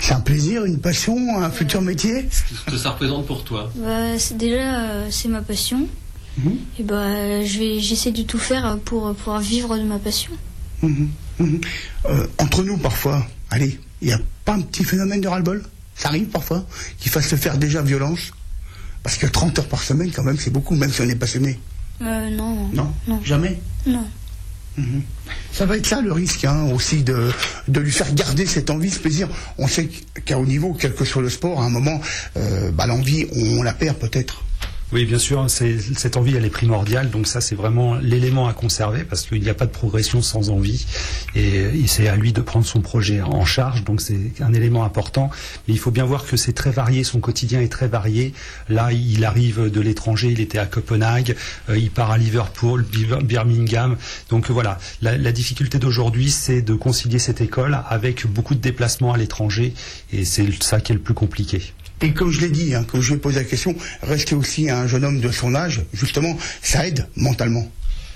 Speaker 5: C'est un plaisir, une passion, un futur métier?
Speaker 9: Ce que ça représente pour toi?
Speaker 10: Bah, c'est déjà, euh, c'est ma passion. Mmh. Et bah, je vais, j'essaie de tout faire pour pouvoir vivre de ma passion.
Speaker 5: Mmh. Mmh. Euh, entre nous, parfois, allez, il n'y a pas un petit phénomène de ras-le-bol? Ça arrive parfois qu'il fasse se faire déjà violence? Parce que trente heures par semaine, quand même, c'est beaucoup, même si on est passionné.
Speaker 10: Euh, non.
Speaker 5: Non,
Speaker 10: non.
Speaker 5: Jamais?
Speaker 10: Non.
Speaker 5: Mmh. Ça va être ça le risque, hein, aussi, de, de lui faire garder cette envie, ce plaisir. On sait qu'à haut niveau, quel que soit le sport, à un moment, euh, bah, l'envie, on, on la perd peut-être.
Speaker 11: Oui, bien sûr, c'est, cette envie, elle est primordiale, donc ça, c'est vraiment l'élément à conserver, parce qu'il n'y a pas de progression sans envie, et, et c'est à lui de prendre son projet en charge, donc c'est un élément important. Mais il faut bien voir que c'est très varié, son quotidien est très varié. Là, il arrive de l'étranger, il était à Copenhague, euh, il part à Liverpool, Birmingham, donc voilà. La, la difficulté d'aujourd'hui, c'est de concilier cette école avec beaucoup de déplacements à l'étranger, et c'est ça qui est le plus compliqué.
Speaker 5: Et comme je l'ai dit, hein, comme je lui ai posé la question, rester aussi un jeune homme de son âge, justement, ça aide mentalement.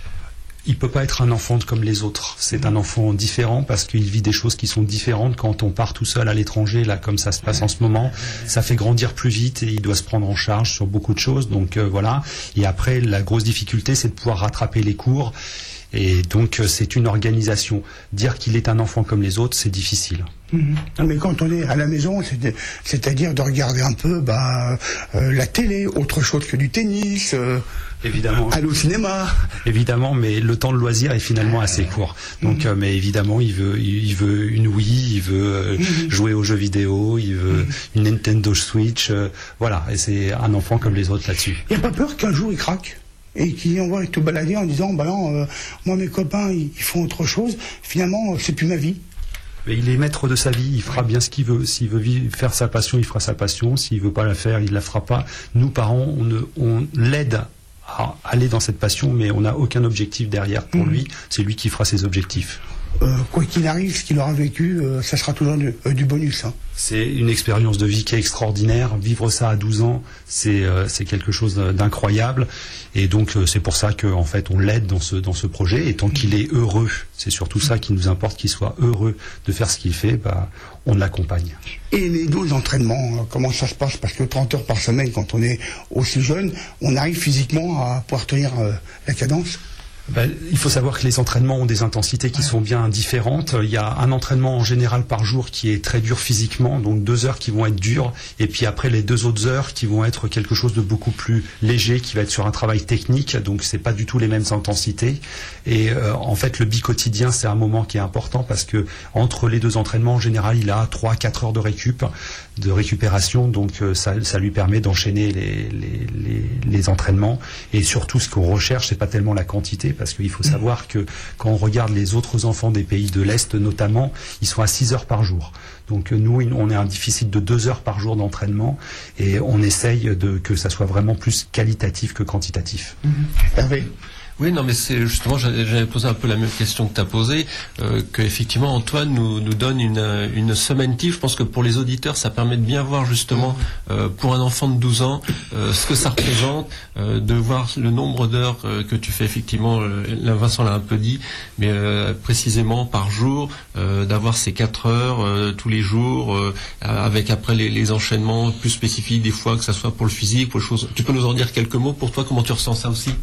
Speaker 11: Il peut pas être un enfant comme les autres. C'est un enfant différent parce qu'il vit des choses qui sont différentes. Quand on part tout seul à l'étranger, là, comme ça se passe en ce moment, ça fait grandir plus vite et il doit se prendre en charge sur beaucoup de choses. Donc euh, voilà. Et après, la grosse difficulté, c'est de pouvoir rattraper les cours. Et donc, c'est une organisation. Dire qu'il est un enfant comme les autres, c'est difficile.
Speaker 5: Mmh. Mais quand on est à la maison, c'est, c'est-à-dire de regarder un peu bah, euh, la télé, autre chose que du tennis, euh,
Speaker 11: évidemment,
Speaker 5: aller au cinéma.
Speaker 11: Évidemment, mais le temps de loisir est finalement assez court. Donc, mmh. euh, mais évidemment, il veut, il veut une Wii, il veut euh, mmh. jouer aux jeux vidéo, il veut mmh. une Nintendo Switch. Euh, voilà, et c'est un enfant comme les autres là-dessus.
Speaker 5: Il n'y a pas peur qu'un jour il craque et qu'il envoie tout balader en disant bah non, euh, moi mes copains ils, ils font autre chose, finalement c'est plus ma vie.
Speaker 11: Mais il est maître de sa vie, il fera bien ce qu'il veut. S'il veut vivre, faire sa passion, il fera sa passion. S'il veut pas la faire, il la fera pas. Nous, parents, on, ne, on l'aide à aller dans cette passion, mais on n'a aucun objectif derrière pour mmh. lui. C'est lui qui fera ses objectifs.
Speaker 5: Euh, quoi qu'il arrive, ce qu'il aura vécu, euh, ça sera toujours du, euh, du bonus. Hein.
Speaker 11: C'est une expérience de vie qui est extraordinaire. Vivre ça à douze ans, c'est euh, c'est quelque chose d'incroyable. Et donc euh, c'est pour ça que en fait on l'aide dans ce dans ce projet. Et tant qu'il est heureux, c'est surtout ça qui nous importe, qu'il soit heureux de faire ce qu'il fait. Bah, on l'accompagne.
Speaker 5: Et les douze entraînements, comment ça se passe? Parce que trente heures par semaine, quand on est aussi jeune, on arrive physiquement à pouvoir tenir euh, la cadence.
Speaker 11: Ben, il faut savoir que les entraînements ont des intensités qui sont bien différentes. Il y a un entraînement en général par jour qui est très dur physiquement, donc deux heures qui vont être dures, et puis après les deux autres heures qui vont être quelque chose de beaucoup plus léger, qui va être sur un travail technique, donc c'est pas du tout les mêmes intensités. Et euh, en fait le bi-quotidien c'est un moment qui est important parce que entre les deux entraînements en général il a trois à quatre heures de récup, de récupération, donc euh, ça, ça lui permet d'enchaîner les, les, les, les entraînements. Et surtout ce qu'on recherche c'est pas tellement la quantité, parce qu'il faut savoir que quand on regarde les autres enfants des pays de l'Est notamment, ils sont à six heures par jour. Donc nous, on est à un déficit de deux heures par jour d'entraînement et on essaye de, que ça soit vraiment plus qualitatif que quantitatif.
Speaker 5: Mmh. Hervé.
Speaker 9: Oui, non, mais c'est justement, j'avais posé un peu la même question que tu as posée, euh, que effectivement Antoine nous, nous donne une, une semaine type. Je pense que pour les auditeurs, ça permet de bien voir justement, euh, pour un enfant de douze ans, euh, ce que ça représente, euh, de voir le nombre d'heures euh, que tu fais effectivement, euh, Vincent l'a un peu dit, mais euh, précisément par jour, euh, d'avoir ces quatre heures euh, tous les jours, euh, avec après les, les enchaînements plus spécifiques des fois, que ça soit pour le physique, pour les choses. Tu peux nous en dire quelques mots pour toi, comment tu ressens ça aussi?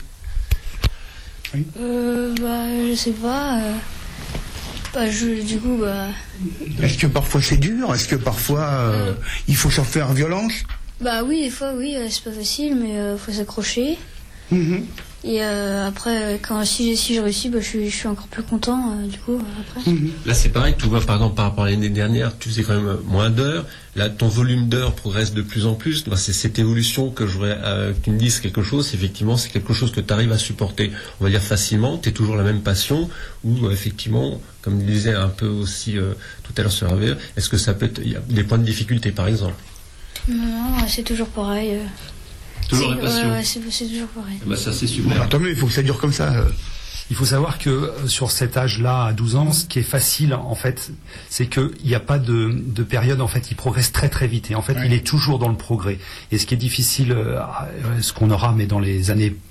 Speaker 10: Oui. Euh, bah, je sais pas. Euh, bah, je, du coup, bah.
Speaker 5: Est-ce que parfois c'est dur? Est-ce que parfois euh, euh... il faut s'en faire violence?
Speaker 10: Bah oui, des fois, oui, euh, c'est pas facile, mais euh, faut s'accrocher.
Speaker 5: Mm-hmm.
Speaker 10: Et euh, après, quand si, si je réussis, bah, je, suis, je suis encore plus content, euh, du coup, après.
Speaker 9: Mm-hmm. Là, c'est pareil, tu vois, par exemple, par rapport à l'année dernière, tu faisais quand même moins d'heures. Là, ton volume d'heures progresse de plus en plus. Bah, c'est cette évolution que je voudrais euh, que tu me dises quelque chose. Effectivement, c'est quelque chose que tu arrives à supporter, on va dire, facilement. Tu es toujours la même passion. Ou, euh, effectivement, comme je disais un peu aussi euh, tout à l'heure sur Hervé, est-ce que ça peut être... Il y a des points de difficulté, par exemple?
Speaker 10: Non, non, c'est toujours pareil. Euh...
Speaker 9: Toujours la passion.
Speaker 10: Ouais, ouais, c'est, c'est toujours pareil.
Speaker 9: Bah, ça, c'est super.
Speaker 5: Bon, tant mieux, il faut que ça dure comme ça.
Speaker 11: Il faut savoir que sur cet âge-là, à douze ans, ce qui est facile, en fait, c'est qu'il n'y a pas de, de période, en fait, il progresse très très vite. Et en fait, ouais. il est toujours dans le progrès. Et ce qui est difficile, euh, ce qu'on aura, mais dans les années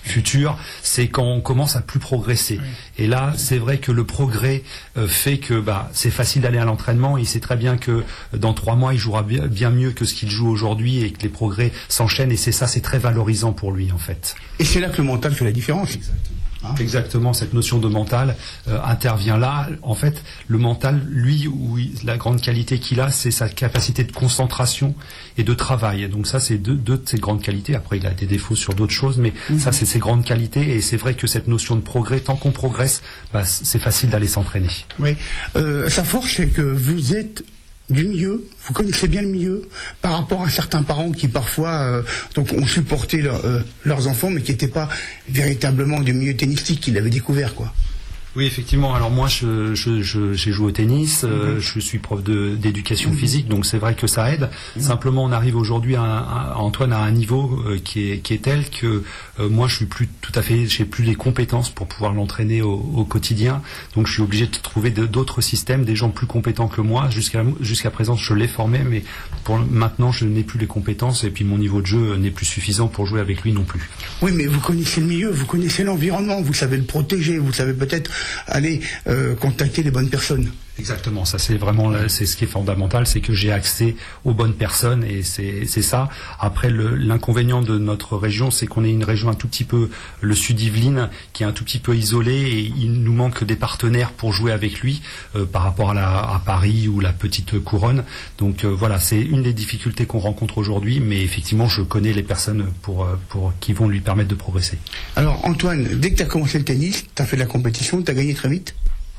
Speaker 11: futur, c'est quand on commence à plus progresser. Oui. Et là, c'est vrai que le progrès euh, fait que bah, c'est facile d'aller à l'entraînement. Il sait très bien que dans trois mois, il jouera bien, bien mieux que ce qu'il joue aujourd'hui et que les progrès s'enchaînent. Et c'est ça, c'est très valorisant pour lui, en fait.
Speaker 5: Et c'est là que le mental fait la différence.
Speaker 11: Exactement. Exactement, cette notion de mental euh, intervient là. En fait, le mental, lui, oui, la grande qualité qu'il a, c'est sa capacité de concentration et de travail. Donc ça, c'est deux, deux de ses grandes qualités. Après, il a des défauts sur d'autres choses, mais mmh. ça, c'est ses grandes qualités. Et c'est vrai que cette notion de progrès, tant qu'on progresse, bah, c'est facile d'aller s'entraîner.
Speaker 5: Oui, euh, sa force, c'est que vous êtes du milieu, vous connaissez bien le milieu, par rapport à certains parents qui parfois euh, donc ont supporté leur, euh, leurs enfants, mais qui n'étaient pas véritablement du milieu tennistique, qui l'avaient découvert, quoi.
Speaker 11: Oui, effectivement. Alors moi, je, je, je, j'ai joué au tennis, mmh. euh, je suis prof de, d'éducation mmh. physique, donc c'est vrai que ça aide. Mmh. Simplement, on arrive aujourd'hui à, à, à Antoine à un niveau euh, qui est qui est tel que euh, moi, je suis plus tout à fait, j'ai plus les compétences pour pouvoir l'entraîner au, au quotidien. Donc, je suis obligé de trouver de, d'autres systèmes, des gens plus compétents que moi. Jusqu'à jusqu'à présent, je l'ai formé, mais pour maintenant, je n'ai plus les compétences et puis mon niveau de jeu n'est plus suffisant pour jouer avec lui non plus.
Speaker 5: Oui, mais vous connaissez le milieu, vous connaissez l'environnement, vous savez le protéger, vous savez peut-être aller euh, contacter les bonnes personnes.
Speaker 11: Exactement, ça c'est vraiment c'est ce qui est fondamental, c'est que j'ai accès aux bonnes personnes et c'est c'est ça. Après le, l'inconvénient de notre région, c'est qu'on est une région un tout petit peu le sud Yvelines qui est un tout petit peu isolée et il nous manque des partenaires pour jouer avec lui euh, par rapport à la à Paris ou la petite couronne. Donc euh, voilà, c'est une des difficultés qu'on rencontre aujourd'hui, mais effectivement, je connais les personnes pour pour qui vont lui permettre de progresser.
Speaker 5: Alors Antoine, dès que tu as commencé le tennis, tu as fait de la compétition, tu as gagné très vite?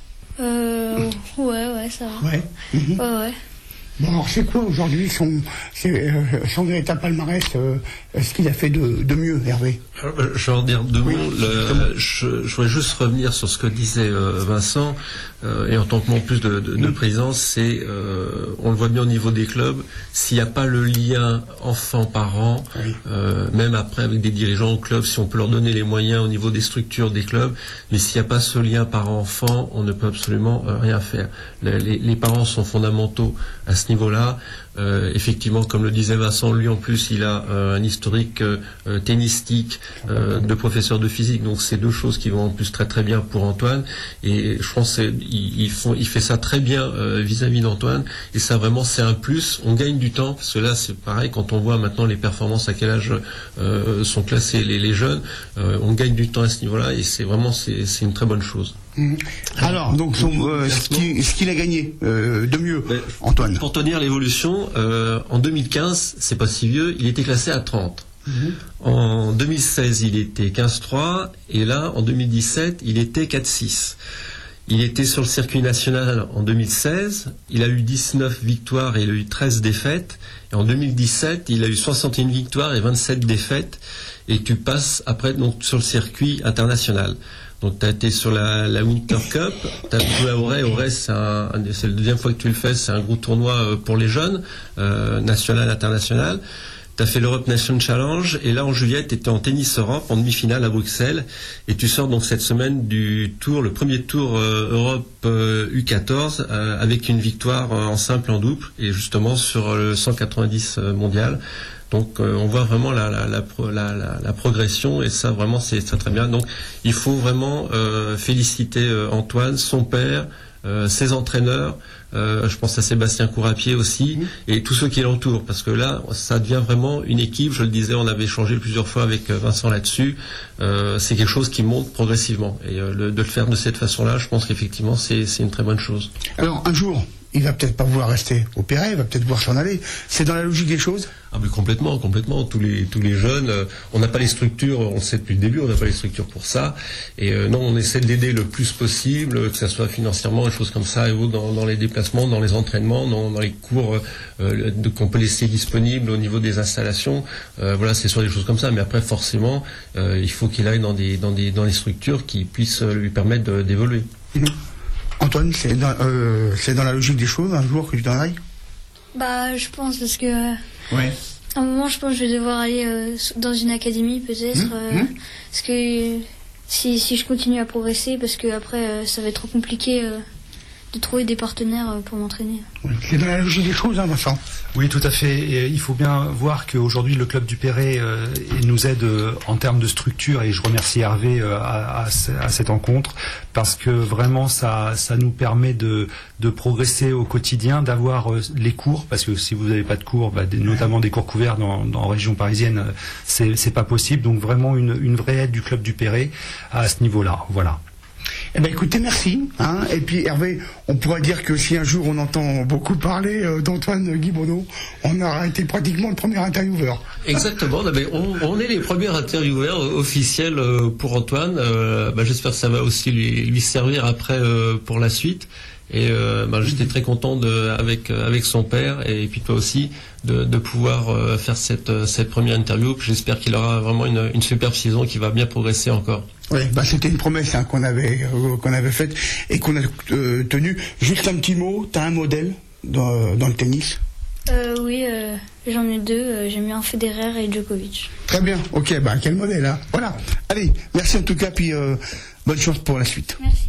Speaker 10: Euh, ouais, ouais, ça va.
Speaker 5: Ouais. Mmh.
Speaker 10: Ouais, ouais.
Speaker 5: Bon, alors c'est quoi aujourd'hui son, c'est, euh, son véritable palmarès, euh, ce qu'il a fait de, de mieux, Hervé?
Speaker 9: Alors, je vais en dire deux
Speaker 5: oui,
Speaker 9: mots. Le, je, je voudrais juste revenir sur ce que disait euh, Vincent, euh, et en tant que membre plus de, de, de présidence, c'est, euh, on le voit bien au niveau des clubs, s'il n'y a pas le lien enfant-parent, oui. euh, même après avec des dirigeants au club, si on peut leur donner les moyens au niveau des structures des clubs, mais s'il n'y a pas ce lien parent-enfant, on ne peut absolument euh, rien faire. Les, les, les parents sont fondamentaux à ce niveau-là. Euh, effectivement, comme le disait Vincent, lui en plus, il a euh, un historique euh, tennistique euh, de professeur de physique, donc c'est deux choses qui vont en plus très très bien pour Antoine. Et je pense qu'il il, il fait ça très bien euh, vis-à-vis d'Antoine. Et ça vraiment, c'est un plus. On gagne du temps parce que là, c'est pareil quand on voit maintenant les performances à quel âge euh, sont classés les, les jeunes. Euh, on gagne du temps à ce niveau-là et c'est vraiment c'est, c'est une très bonne chose.
Speaker 5: Mmh. Alors, donc, son, euh, ce, qui, ce qu'il a gagné euh, de mieux, ben, Antoine.
Speaker 9: Pour tenir l'évolution, euh, en deux mille quinze, c'est pas si vieux, il était classé à trente. Mmh. En deux mille seize, il était quinze trois, et là, en deux mille dix-sept, il était quatre six. Il était sur le circuit national en deux mille seize, il a eu dix-neuf victoires et il a eu treize défaites. Et en deux mille dix-sept, il a eu soixante et une victoires et vingt-sept défaites. Et tu passes après donc sur le circuit international. Donc tu as été sur la, la Winter Cup, tu as joué à Auray. Auray, c'est, un, c'est la deuxième fois que tu le fais, c'est un gros tournoi pour les jeunes, euh, national, international. Tu as fait l'Europe Nation Challenge et là en juillet tu étais en tennis Europe en demi-finale à Bruxelles et tu sors donc cette semaine du tour, le premier tour euh, Europe euh, U quatorze euh, avec une victoire euh, en simple et en double et justement sur le cent quatre-vingt-dix euh, mondial. Donc euh, on voit vraiment la, la, la, la, la, la progression et ça vraiment c'est très très bien. Donc il faut vraiment euh, féliciter euh, Antoine, son père, euh, ses entraîneurs. Euh, je pense à Sébastien Courapier aussi, mmh. et tous ceux qui l'entourent, parce que là, ça devient vraiment une équipe. Je le disais, on avait échangé plusieurs fois avec Vincent là-dessus. Euh, c'est quelque chose qui monte progressivement. Et euh, le, de le faire de cette façon-là, je pense qu'effectivement, c'est, c'est une très bonne chose.
Speaker 5: Alors, un jour, il va peut-être pas vouloir rester opéré, il va peut-être vouloir s'en aller. C'est dans la logique des choses?
Speaker 9: Ah mais complètement, complètement. Tous les tous les jeunes, euh, on n'a pas les structures, on le sait depuis le début, on n'a pas les structures pour ça. Et euh, non, on essaie de l'aider le plus possible, que ça soit financièrement, des choses comme ça, et autres, dans, dans les déplacements, dans les entraînements, dans, dans les cours euh, de, qu'on peut laisser disponibles au niveau des installations. Euh, voilà, c'est sur des choses comme ça. Mais après, forcément, euh, il faut qu'il aille dans des dans des dans les structures qui puissent lui permettre de, d'évoluer.
Speaker 5: Mmh. Antoine, c'est dans, euh, c'est dans la logique des choses, un jour que tu t'en ailles?
Speaker 10: Bah, je pense, parce que... Euh,
Speaker 5: ouais.
Speaker 10: À un moment, je pense que je vais devoir aller euh, dans une académie, peut-être. Mmh, euh, mmh. Parce que si, si je continue à progresser, parce que après, euh, ça va être trop compliqué euh, de trouver des partenaires euh, pour m'entraîner.
Speaker 5: C'est dans la logique des choses, hein, Vincent.
Speaker 11: Oui, tout à fait. Et il faut bien voir qu'aujourd'hui, le club du Perret euh, nous aide euh, en termes de structure, et je remercie Hervé euh, à, à, à cette rencontre, parce que vraiment, ça, ça nous permet de, de progresser au quotidien, d'avoir euh, les cours, parce que si vous n'avez pas de cours, bah, des, notamment des cours couverts dans, dans région parisienne, euh, c'est, c'est pas possible. Donc vraiment une, une vraie aide du club du Perret à ce niveau-là. Voilà.
Speaker 5: Eh ben écoutez, merci. Hein. Et puis Hervé, on pourrait dire que si un jour on entend beaucoup parler euh, d'Antoine Guibono, on aura été pratiquement le premier intervieweur.
Speaker 9: Exactement. Mais on, on est les premiers intervieweurs officiels euh, pour Antoine. Euh, bah, j'espère que ça va aussi lui, lui servir après euh, pour la suite. Et euh, bah, j'étais très content de, avec euh, avec son père et puis toi aussi de, de pouvoir euh, faire cette cette première interview. J'espère qu'il aura vraiment une, une superbe saison, qui va bien progresser encore.
Speaker 5: Oui, bah c'était une promesse hein, qu'on avait euh, qu'on avait faite et qu'on a euh, tenue. Juste un petit mot, t'as un modèle dans, dans le tennis?
Speaker 10: Euh, oui, euh, j'en ai deux. Euh, j'aime bien Federer et Djokovic.
Speaker 5: Très bien. Ok, bah quel modèle hein. Voilà. Allez, merci en tout cas, puis euh, bonne chance pour la suite.
Speaker 10: Merci.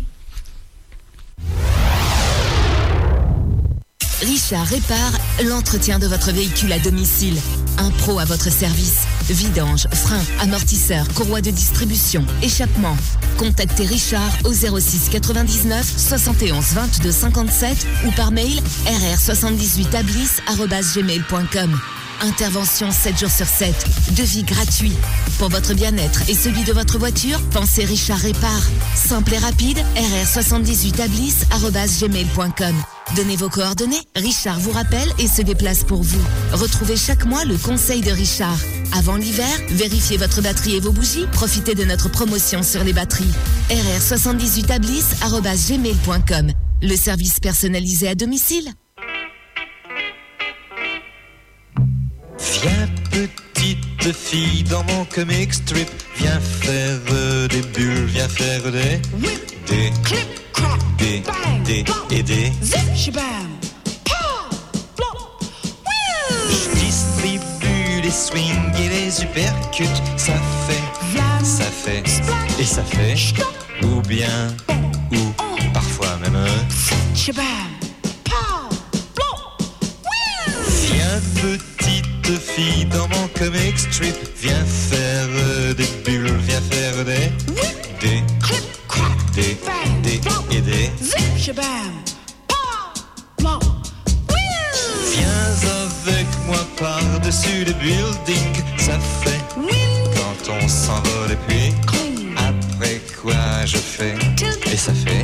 Speaker 3: Richard répare l'entretien de votre véhicule à domicile. Un pro à votre service. Vidange, frein, amortisseur, courroie de distribution, échappement. Contactez Richard au zéro six quatre-vingt-dix-neuf soixante et onze vingt-deux cinquante-sept ou par mail r r soixante-dix-huit ablis arobase gmail point com. Intervention sept jours sur sept. Devis gratuit. Pour votre bien-être et celui de votre voiture, pensez Richard répare. Simple et rapide, r r soixante-dix-huit ablis arobase gmail point com. Donnez vos coordonnées, Richard vous rappelle et se déplace pour vous. Retrouvez chaque mois le conseil de Richard. Avant l'hiver, vérifiez votre batterie et vos bougies, profitez de notre promotion sur les batteries. r r soixante-dix-huit ablis arobase gmail point com. Le service personnalisé à domicile.
Speaker 12: Viens petite fille dans mon comic strip, viens faire euh, des bulles, viens faire des des des des et des je distribue les swings et les uppercuts, ça fait, ça fait et ça fait, ou bien, ou parfois même viens petite fille dans mon comic strip, viens faire euh, des bulles, viens faire des des des des et des viens avec moi par-dessus le building, ça fait quand on s'envole et puis après quoi je fais et ça fait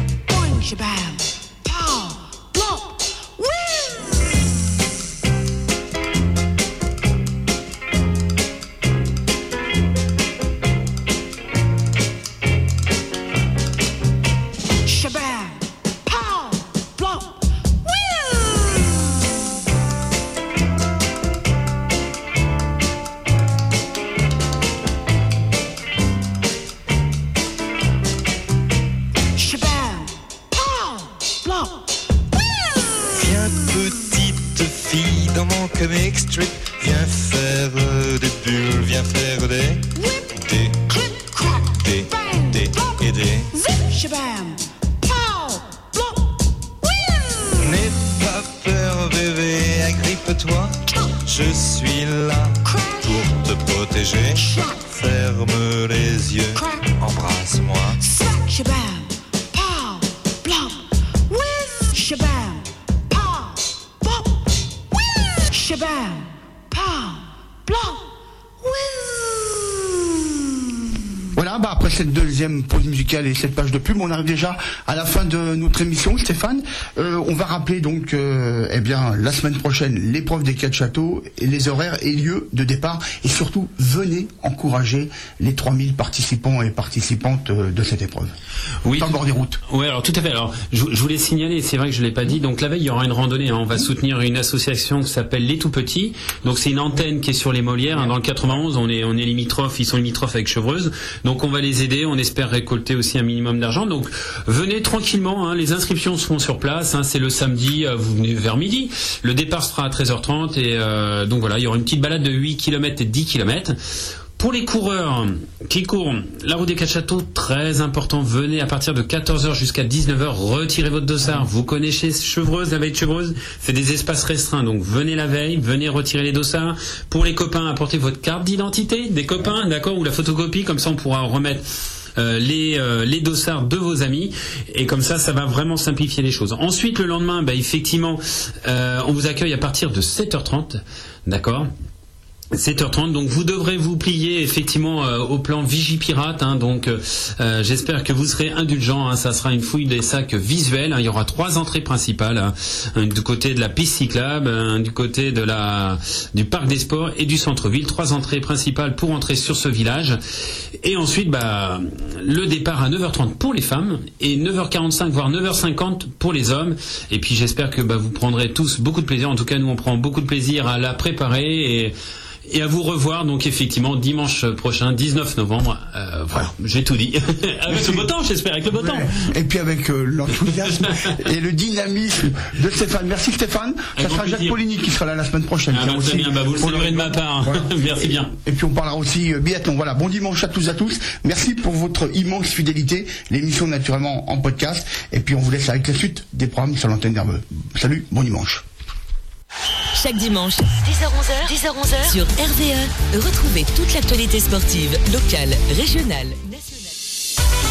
Speaker 12: comic strip, viens faire euh, des bulles, viens faire des des des des et des n'aie pas peur bébé, agrippe-toi, je suis là pour te protéger, ferme les yeux, embrasse-moi.
Speaker 5: Voilà, bah après cette deuxième pause musicale et cette page de pub, on arrive déjà à la fin de notre émission, Stéphane. Euh, on va rappeler donc, euh, eh bien, la semaine prochaine, l'épreuve des quatre châteaux, et les horaires et lieux de départ, et surtout, venez encourager les trois mille participants et participantes de cette épreuve.
Speaker 6: Oui.
Speaker 5: Dans le bord des routes.
Speaker 6: Oui, alors tout à fait. Alors, je, je voulais signaler, c'est vrai que je l'ai pas dit. Donc la veille, il y aura une randonnée. Hein. On va soutenir une association qui s'appelle Les Tout Petits. Donc c'est une antenne qui est sur les Molières. Hein. Dans le quatre-vingt-onze, on est on est limitrophes. Ils sont limitrophes avec Chevreuse. Donc on va les aider. On espère récolter aussi un minimum d'argent. Donc venez tranquillement. Hein. Les inscriptions seront sur place. Hein. C'est le samedi. Euh, vous venez vers midi. Le départ sera à treize heures trente. Et euh, donc voilà, il y aura une petite balade de huit kilomètres et dix kilomètres. Pour les coureurs qui courent la route des Quatre Châteaux, très important, venez à partir de quatorze heures jusqu'à dix-neuf heures, retirez votre dossard. Vous connaissez Chevreuse, la veille de Chevreuse, c'est des espaces restreints, donc venez la veille, venez retirer les dossards. Pour les copains, apportez votre carte d'identité des copains, d'accord, ou la photocopie, comme ça on pourra remettre Euh, les, euh, les dossards de vos amis, et comme ça ça va vraiment simplifier les choses. Ensuite le lendemain, bah, effectivement euh, on vous accueille à partir de sept heures trente, d'accord, sept heures trente, donc vous devrez vous plier effectivement euh, au plan Vigipirate, hein, donc euh, j'espère que vous serez indulgents, hein, ça sera une fouille des sacs visuels, hein, il y aura trois entrées principales, hein, hein, du côté de la piste cyclable, hein, du côté de la du parc des sports et du centre-ville, trois entrées principales pour entrer sur ce village, et ensuite bah, le départ à neuf heures trente pour les femmes et neuf heures quarante-cinq voire neuf heures cinquante pour les hommes, et puis j'espère que bah, vous prendrez tous beaucoup de plaisir, en tout cas nous on prend beaucoup de plaisir à la préparer, et Et à vous revoir donc effectivement dimanche prochain, dix-neuf novembre. Euh, voilà, j'ai tout dit. Avec le beau temps, j'espère, avec le beau temps.
Speaker 5: Et puis avec euh, l'enthousiasme et le dynamisme de Stéphane. Merci Stéphane. Ça sera Jacques Poligny qui sera là la semaine prochaine.
Speaker 6: Ah bah, très bien, bah, vous le saluerez de ma part. Voilà. Merci bien.
Speaker 5: Et puis on parlera aussi euh, biathlon. Voilà, bon dimanche à tous à tous. Merci pour votre immense fidélité. L'émission naturellement en podcast. Et puis on vous laisse avec la suite des programmes sur l'antenne d'R V E. Salut, bon dimanche.
Speaker 3: Chaque dimanche, dix heures onze heures, dix heures onze heures, sur R V E, retrouvez toute l'actualité sportive, locale, régionale, nationale.